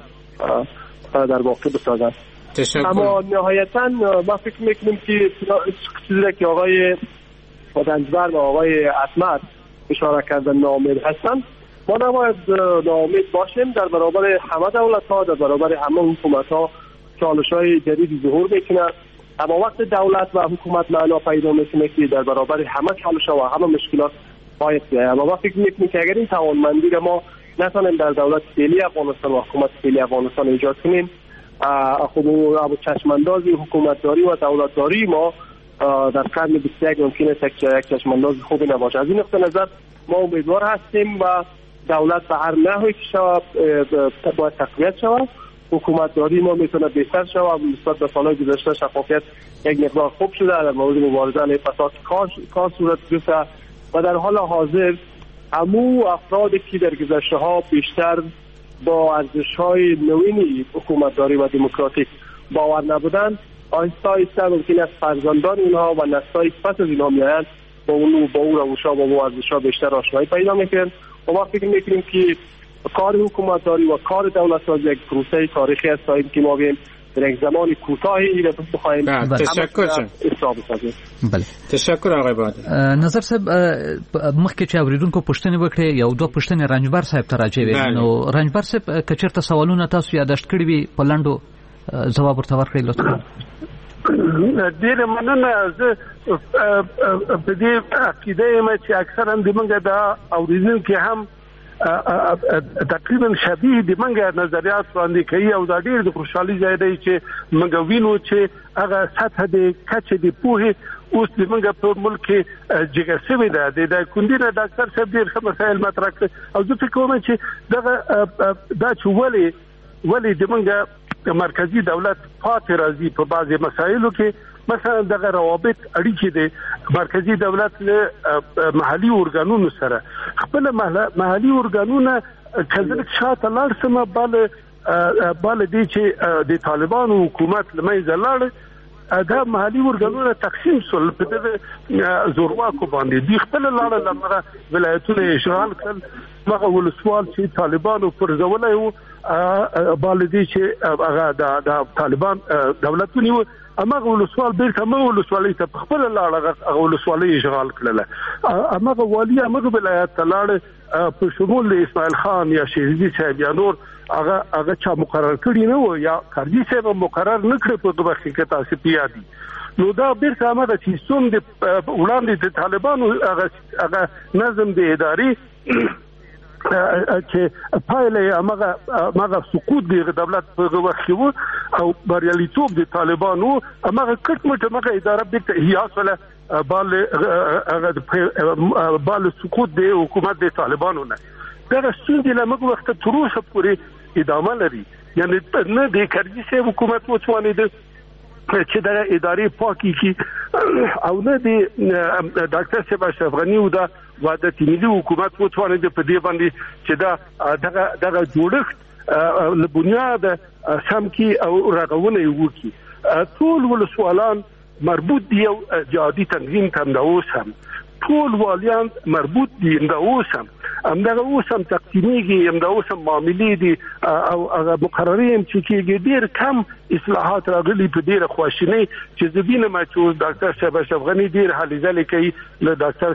S9: در واقع بسازند. اما نهایتاً ما فکر میکنیم که چیزی که آقای بادنجبر و آقای اسمت اشاره کردن ناامید هستن، ما نباید ناامید باشیم. در برابر همه دولت‌ها، در برابر همه حکومت‌ها چالش‌های جدیدی ظهور میکنه، اما وقت دولت و حکومت معنا پیدا میکنه که در برابر همه چالش‌ها و همه مشکلات باید بیاید. اما ما فکر میکنیم که اگر این توانمندی را ما نتونیم در دولت فعلی افغانستان و حکومت فعلی افغانستان ایجاد کنیم، خب ابو چشماندازی حکومتداری و دولتداری ما در قرن بیست و یک ممکن است یک چشمانداز خوبی نباشه. از این نقطه نظر ما امیدوار هستیم و دولت به هر نحوی که شود باید تقویت شود. حکومتداری ما میتونه بهتر شود. نسبت به سالهای گذشته شفافیت یک مقدار خوب شده در مورد مبارزه علیه فساد کار صورت گرفته و در حال حاضر همو افرادی که در گذشته ها بیشتر با ارزش‌های نوین حکومتداری و دموکراتیک باور نبودند، آهسته آهسته ممکن است فرزندان اینها و نسل‌های پس از اینها میآیند با اون با اون روش‌ها و با ارزش‌ها بیشتر آشنایی پیدا می‌کنند. و ما فکر می‌کنیم که کار حکومتداری و کار دولت‌سازی یک پروسه تاریخی است تا اینکه ما بیم در یک زمان کوتاهی این رو بخوایم.
S6: تشکر بله تشکر آقای بادر.
S4: نظر صاحب مخکې چې اوریدونکو پوښتنه وکړي یو دوه پوښتنې رنجبر صاحب ته راځي، نو رنجبر صاحب کچرته سوالونه تاسو یاداشت کړی وي په لاندو جواب ورته ورکړئ لطفا.
S8: ډیره مننه. زه په دې عقیده یم چې اکثرا د موږ د اوریدونکو هم تقریبا شبیه د منګه نظریات وړاندې کوي او دا ډېر د خوشحالي ځای دی چې موږ وینو چې هغه سطح د کچې د پوهې اوس د منګه په ملک کې جګه شوې ده. د کندي نه ډاکټر صاحب ډېر ښه مسایل مطرح کړي او زه فکر کوم چې دغه دا چې ولې ولې د منګه مرکزی دولت پاتې راځي په بعضي مسایلو کې، مثلا دغه روابط اړیکې دي مرکزی دولت له محلي اورګانونو سره. خپل محلي اورګانونه کله شاته لاړ سم بل بل دي چې د طالبانو حکومت لمې زلاړ دا محلي اورګانونه تقسیم شول په دغه زورواکو باندې دي خپل لاړ لمره ولایتونه اشغال کړل. مغه ولسوال چې طالبانو پر ځولای وو بالدي چې هغه د طالبان دولتونی وو، امغه ولسوال بیرته مو ولسوالۍ ته خپل لاړ هغه ولسوالۍ اشغال کړل. امغه والی امغه ولایت لاړ په شمول د اسماعیل خان یا شهزادي صاحب یا نور هغه هغه چا مقرر کړی نه و یا کارجی صاحب مقرر نه کړ په دغه کې تاسو پیادي. نو دا بیرته امغه چې څوم د وړاندې د طالبانو هغه هغه نظم د اداري چې پایله هغه هغه سقوط د دولت په وخت کې وو او بریالیتوب د طالبانو هغه کټ مټ هغه اداره د احیاس ولا بال بال سقوط د حکومت د طالبانو نه دا ستونزې له موږ وخت تر اوسه پورې ادامه لري یعنی نه د کرزي سه حکومت وڅوانې د چې دا ادارې پاکي کی او نه د ډاکټر صاحب اشرف غنی او دا وحدت ملي حکومت وڅوانې د په دې باندې چې دا دغه دغه جوړښت له بنیاد سم کی او رغونه وکي ټول ولسوالان مربوط دی یو جهادي تنظیم ته د اوسم ټول والیان مربوط دي د اوسم همدغه اوسم تقسیمیږي همدغه اوسم معاملې دي او هغه مقررین چې کېږي ډېر کم اصلاحات راغلي په ډېره خواشینۍ چې زبینه ما چې ډاکټر صاحب اشرف غنی ډېر هلې ځلې کوي له ډاکټر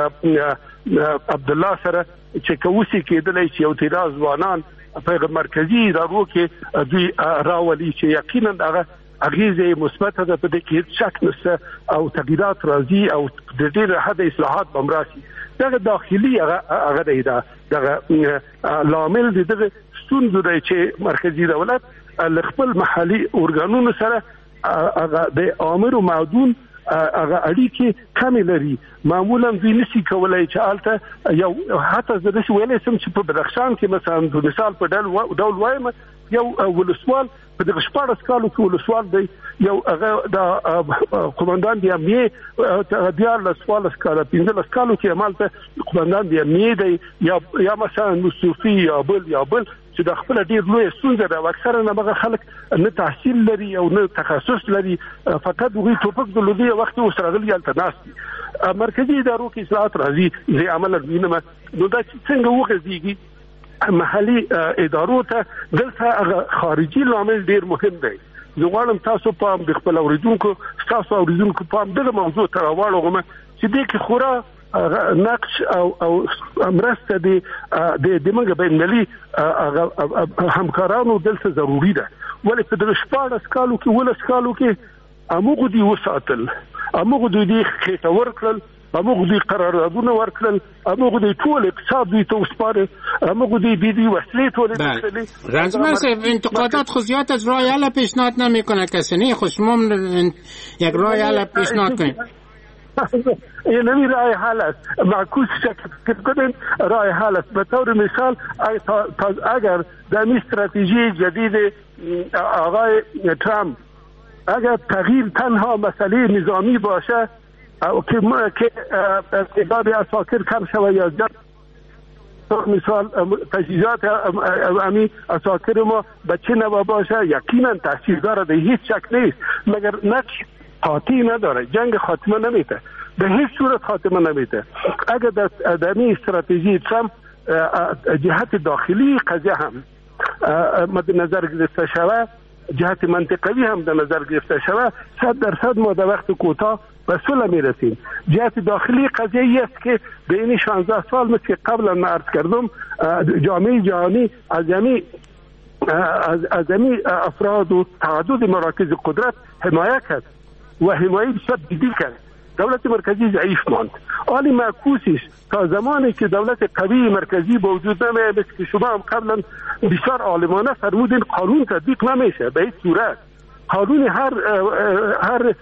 S8: صاحب عبد الله سره چې کوسي کېدلی چې یو تیرا ځوانان په مرکزی ادارو کې دوی راولي چې یقینا هغه اغیزه مثبت ده په دې کې شک نشته او تغییرات راځي او د ډېر حد اصلاحات بمراسي دغه داخلي هغه دی دغه لامل دي دغه ستونزې دی چې مرکزی دولت خپل محلي اورګانونو سره هغه د امر او معدون هغه اړیکې کمې لري معمولا دوی نشي کولای چې الته یو حتی زه د ویلې سم چې په بدخشان کې مثلا د مثال په ډول ډول وایم یو ولسوال په دغه شپږ کالو کې ولسوال دی یو هغه د قومندان دی امنیه دیار له سوال سکاله پنځه کالو کې عملته قومندان دی امنیه دی یا یا مثلا مصطفی یا بل یا بل چې د خپل ډیر لوی ستونزه ده اکثره نه هغه خلک نه تحصیل لري او نه تخصص لري فقط دوی ټوپک د لودي وخت وسره غلي التناس مرکزی ادارو کې اصلاحات راځي زی عمل وینم نو دا څنګه وغځيږي محلي ادارو ته دلته خارجي لامل ډیر مهم دی زه غواړم تاسو په د خپل اوریدونکو تاسو اوریدونکو په دغه موضوع ته راوړم چې دې کې خورا نقش او او مرسته دي د دماغ بینالي همکارانو دلته ضروری ده ولې په دغه شپږ کالو کې ولس کالو کې امغه دي وساتل امغه دي خېټه ورکړل امغه دي قراردادونه ورکړل امغه دي ټول اقتصاد دي توسپاره امغه دي بي دي وسلې ټول دي
S6: رزمن صاحب انتقادات خو زیات از راه حل پیشنهاد نمیکنه کسی نه خو شما یک راه حل پیشنهاد کنید
S8: این نمی راه حل است معکوس شکل کنید راه حل است به طور مثال اگر در این استراتژی جدید آقای ترامپ اگر تغییر تنها مسئله نظامی باشه او که ما که تعداد اساکر کم شود یا زیاد مثال تجهیزات امی اساکر ما به چه نوع باشه یقینا تاثیر داره در هیچ شک نیست مگر نقش قاطعی نداره جنگ خاتمه نمیده به هیچ صورت خاتمه نمیده اگر در این استراتژی ترامپ جهت داخلی قضیه هم مد نظر گرفته شود جهت منطقوی هم در نظر گرفته شود صد درصد ما در وقت کوتاه به صلح میرسیم جهت داخلی قضیه ای است که به این شانزده سال مثل که قبلا من عرض کردم جامعه جهانی از یمی از از یمی افراد و تعدد مراکز قدرت حمایت کرد و حمایت بسیار جدی کرد دولت مرکزی ضعیف ماند حالی معکوسش تا زمانی که دولت قوی مرکزی با وجود نمیاد که شما هم قبلا بسیار عالمانه فرمودین قانون تطبیق نمیشه به هیچ صورت قانون هر هر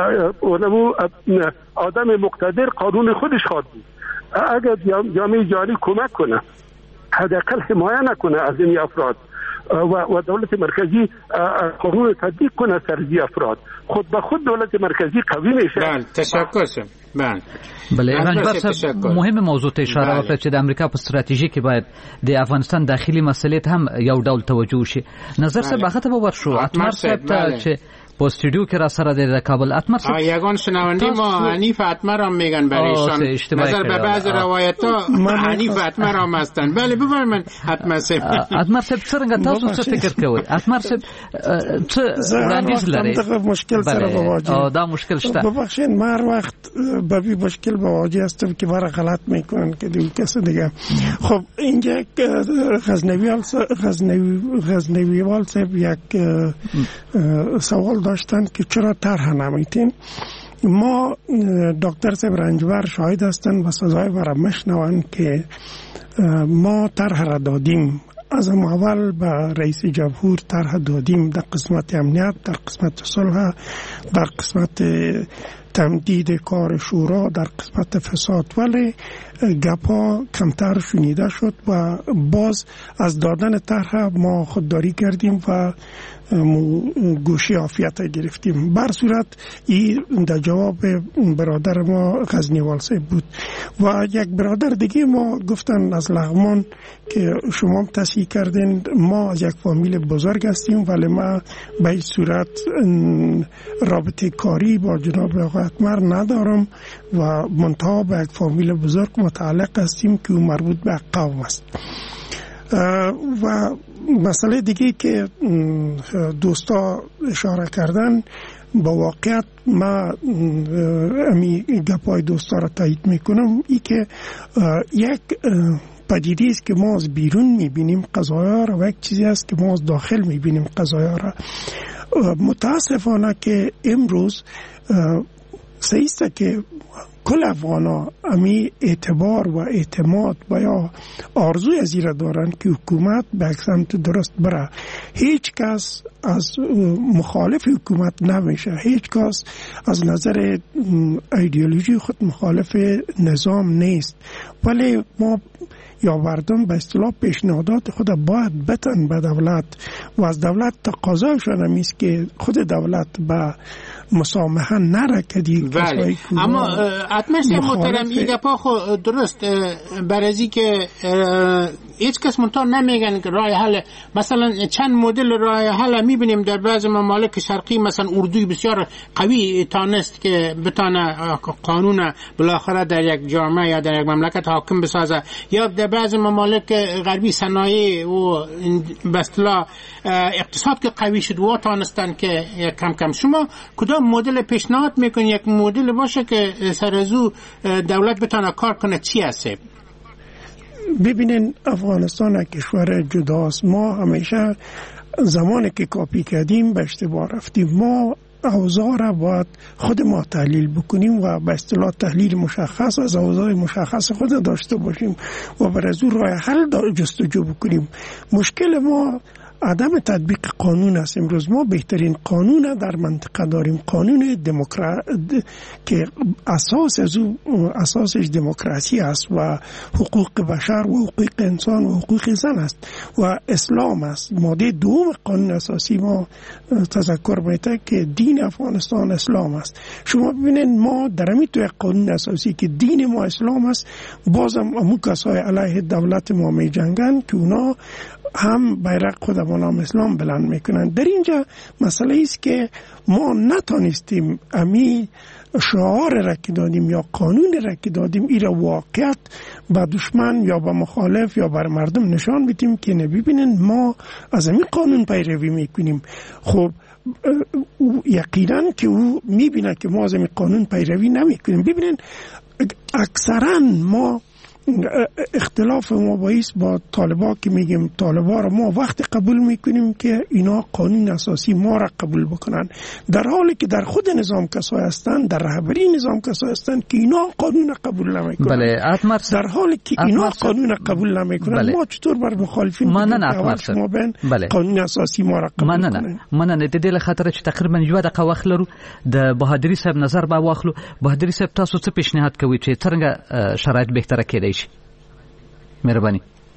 S8: آدم مقتدر قانون خودش خواهد بود اگر جامعه جهانی کمک کنه حداقل حمایه نکنه از این افراد و دولت مرکزی قانون تطبیق کنه سرزی افراد خود به خود دولت مرکزی قوی میشه.
S6: بله تشکر شم. بله
S4: بله رنجبر مهم موضوع ته اشاره وکړه چې د امریکا په ستراتیژي کې باید د افغانستان داخلي مسلې ته هم یو ډول توجه شي. نظر صاحب هغه ته ورشو اتمر صاحب ته چې په استودیو کې را سره د کابل اتمر صاحب
S6: یگان شنونده ما حنیف اتمر هم میگن برایشان نظر به بعض روایت‌ها حنیف اتمر هم هستن. بله بفرمایید من اتمر صاحب
S4: اتمر صاحب څنګه تاسو څه فکر کوئ اتمر صاحب څه وړاندیز لري
S7: مشکل سره مواجه
S4: دا مشکل شته
S7: ببخشید ما هر وقت با بی مشکل مواجه هستم که برای غلط میکنن که دیگه کس دیگه خب اینجا غزنویال غزنوی غزنویال صاحب یک سوال داشتن که چرا طرح نمیتین. ما دکتر صاحب رنجبر شاهد هستن و سزای برای مشنون که ما طرح را دادیم از اول به رئیس جمهور طرح دادیم در قسمت امنیت، در قسمت صلح، در قسمت تمدید کار شورا، در قسمت فساد، ولی گپا کمتر شنیده شد و باز از دادن طرح ما خودداری کردیم و گوشی عافیت گرفتیم. بر صورت این در جواب برادر ما غزنیوال صاحب بود و یک برادر دیگه ما گفتن از لغمان که شما تصحیح کردین ما از یک فامیل بزرگ هستیم ولی ما به این صورت رابطه کاری با جناب آقای اتمر ندارم و منتها به یک فامیل بزرگ متعلق هستیم که مربوط به قوم است. و مسئله دیگه که دوستا اشاره کردن با واقعیت ما امی گپای دوستا را تایید میکنم، ای که یک پدیده است که ما از بیرون میبینیم قضایا را و یک چیزی است که ما از داخل میبینیم قضایا را. متاسفانه که امروز سیسته که کل افغانا امی اعتبار و اعتماد و یا آرزوی از ایره دارن که حکومت به سمت درست بره. هیچ کس از مخالف حکومت نمیشه، هیچ کس از نظر ایدئولوژی خود مخالف نظام نیست، ولی ما یا مردم به اصطلاح پیشنهادات خود باید بتن به دولت و از دولت تقاضایشان همیست که خود دولت به مسامحه نرکدی.
S6: بله. اما اتمر صاحب محترم این گپا خو درست برازی که هیچ کس منطقه نمیگن که راه حل، مثلا چند مدل راه حل میبینیم در بعض ممالک شرقی، مثلا اردوی بسیار قوی تانست که بتانه قانون بالاخره در یک جامعه یا در یک مملکت حاکم بسازه، یا در بعض ممالک غربی صنایع و به اصطلاح اقتصاد که قوی شد و تانستن که کم کم. شما کدام مدل پیشنهاد میکنید یک مدل باشه که سر از او دولت بتونه کار کنه چی هست؟
S7: ببینین افغانستان کشور جداست. ما همیشه زمانی که کاپی کردیم به اشتباه رفتیم. ما اوضاع را باید خود ما تحلیل بکنیم و به اصطلاح تحلیل مشخص از اوضاع مشخص خود داشته باشیم و بر از او راه حل جستجو بکنیم. مشکل ما عدم تطبیق قانون است. امروز ما بهترین قانون در منطقه داریم، قانون دموکراسی که اساس از او اساسش دموکراسی است و حقوق بشر و حقوق انسان و حقوق زن است و اسلام است. ماده دوم قانون اساسی ما تذکر میده که دین افغانستان اسلام است. شما ببینید ما در همین تو قانون اساسی که دین ما اسلام است، بازم امو کسای علیه دولت ما می جنگن که اونا هم بیرق خود با نام اسلام بلند میکنن. در اینجا مسئله است که ما نتانستیم امی شعار را که دادیم یا قانون را که دادیم ای را واقعیت به دشمن یا به مخالف یا بر مردم نشان بدیم که نبینن ما از همین قانون پیروی میکنیم. خب یقینا که او میبینه که ما از همین قانون پیروی نمیکنیم. ببینن اکثرا ما اختلاف ما باعث با طالبا که میگیم طالبا را ما وقت قبول میکنیم که اینا قانون اساسی ما را قبول بکنن، در حالی که در خود نظام کسای هستن، در رهبری نظام کسای هستن که اینا قانون قبول نمیکنن.
S4: بله اتمر
S7: در حالی که اینا قانون قبول نمیکنن. بله. ما چطور بر مخالفین
S4: ما
S7: بین بله. قانون اساسی ما را قبول
S4: نه
S7: کنن؟
S4: ما نه د دې خاطر چې تقریبا یو دقیقه وخت لرو د بهادری صاحب نظر به واخلو. بهادری صاحب تاسو څه پیشنهاد کوي چې څنګه شرایط بهتره کېدای شي؟ مهربانی.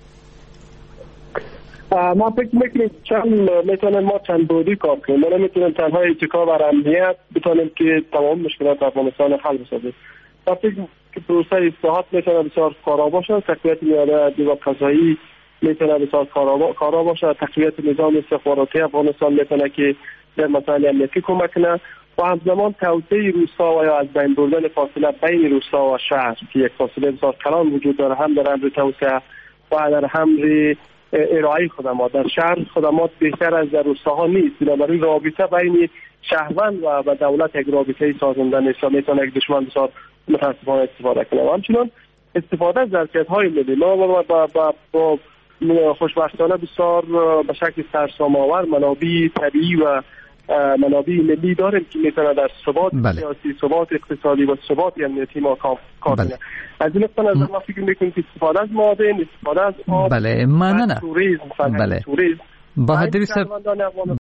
S9: ما فکر میکنیم چند میتونیم ما چند بودی کار کنیم. ما نمیتونیم تنها اتکا بر امنیت بتونیم که تمام مشکلات افغانستان حل بسازیم. ما فکر که پروسه اصلاحات میتونه بسیار کارا باشه، تقویت نیروهای دیوار قضایی میتونه بسیار کارا باشه، تقویت نظام استخباراتی افغانستان میتونه که در مسائل امنیتی کمک کنه و همزمان توسعه روستا و یا از بین بردن فاصله بین روستا و شهر که یک فاصله بسیار کلان وجود داره، هم در امر توسعه و در امر ارائه خدمات. در شهر خدمات بیشتر از در روستاها نیست، بنابراین رابطه بین شهروند و با دولت یک رابطه سازنده نیست و میتونه یک دشمن بسیار متاسفانه استفاده کنه. و همچنان استفاده از ظرفیت‌های ملی ما با, با, با, با خوشبختانه بسیار به شکل سرسام‌آور منابع طبیعی و منابع ملی داریم که میتونه در ثبات
S4: بله.
S9: سیاسی، ثبات اقتصادی و ثبات امنیتی ما کار کنه. بله. از این نقطه نظر ما فکر میکنیم که استفاده از معادن، استفاده از آب،
S4: بله ممنونم.
S9: توریسم،
S4: بله.
S9: توریسم
S4: با حدیث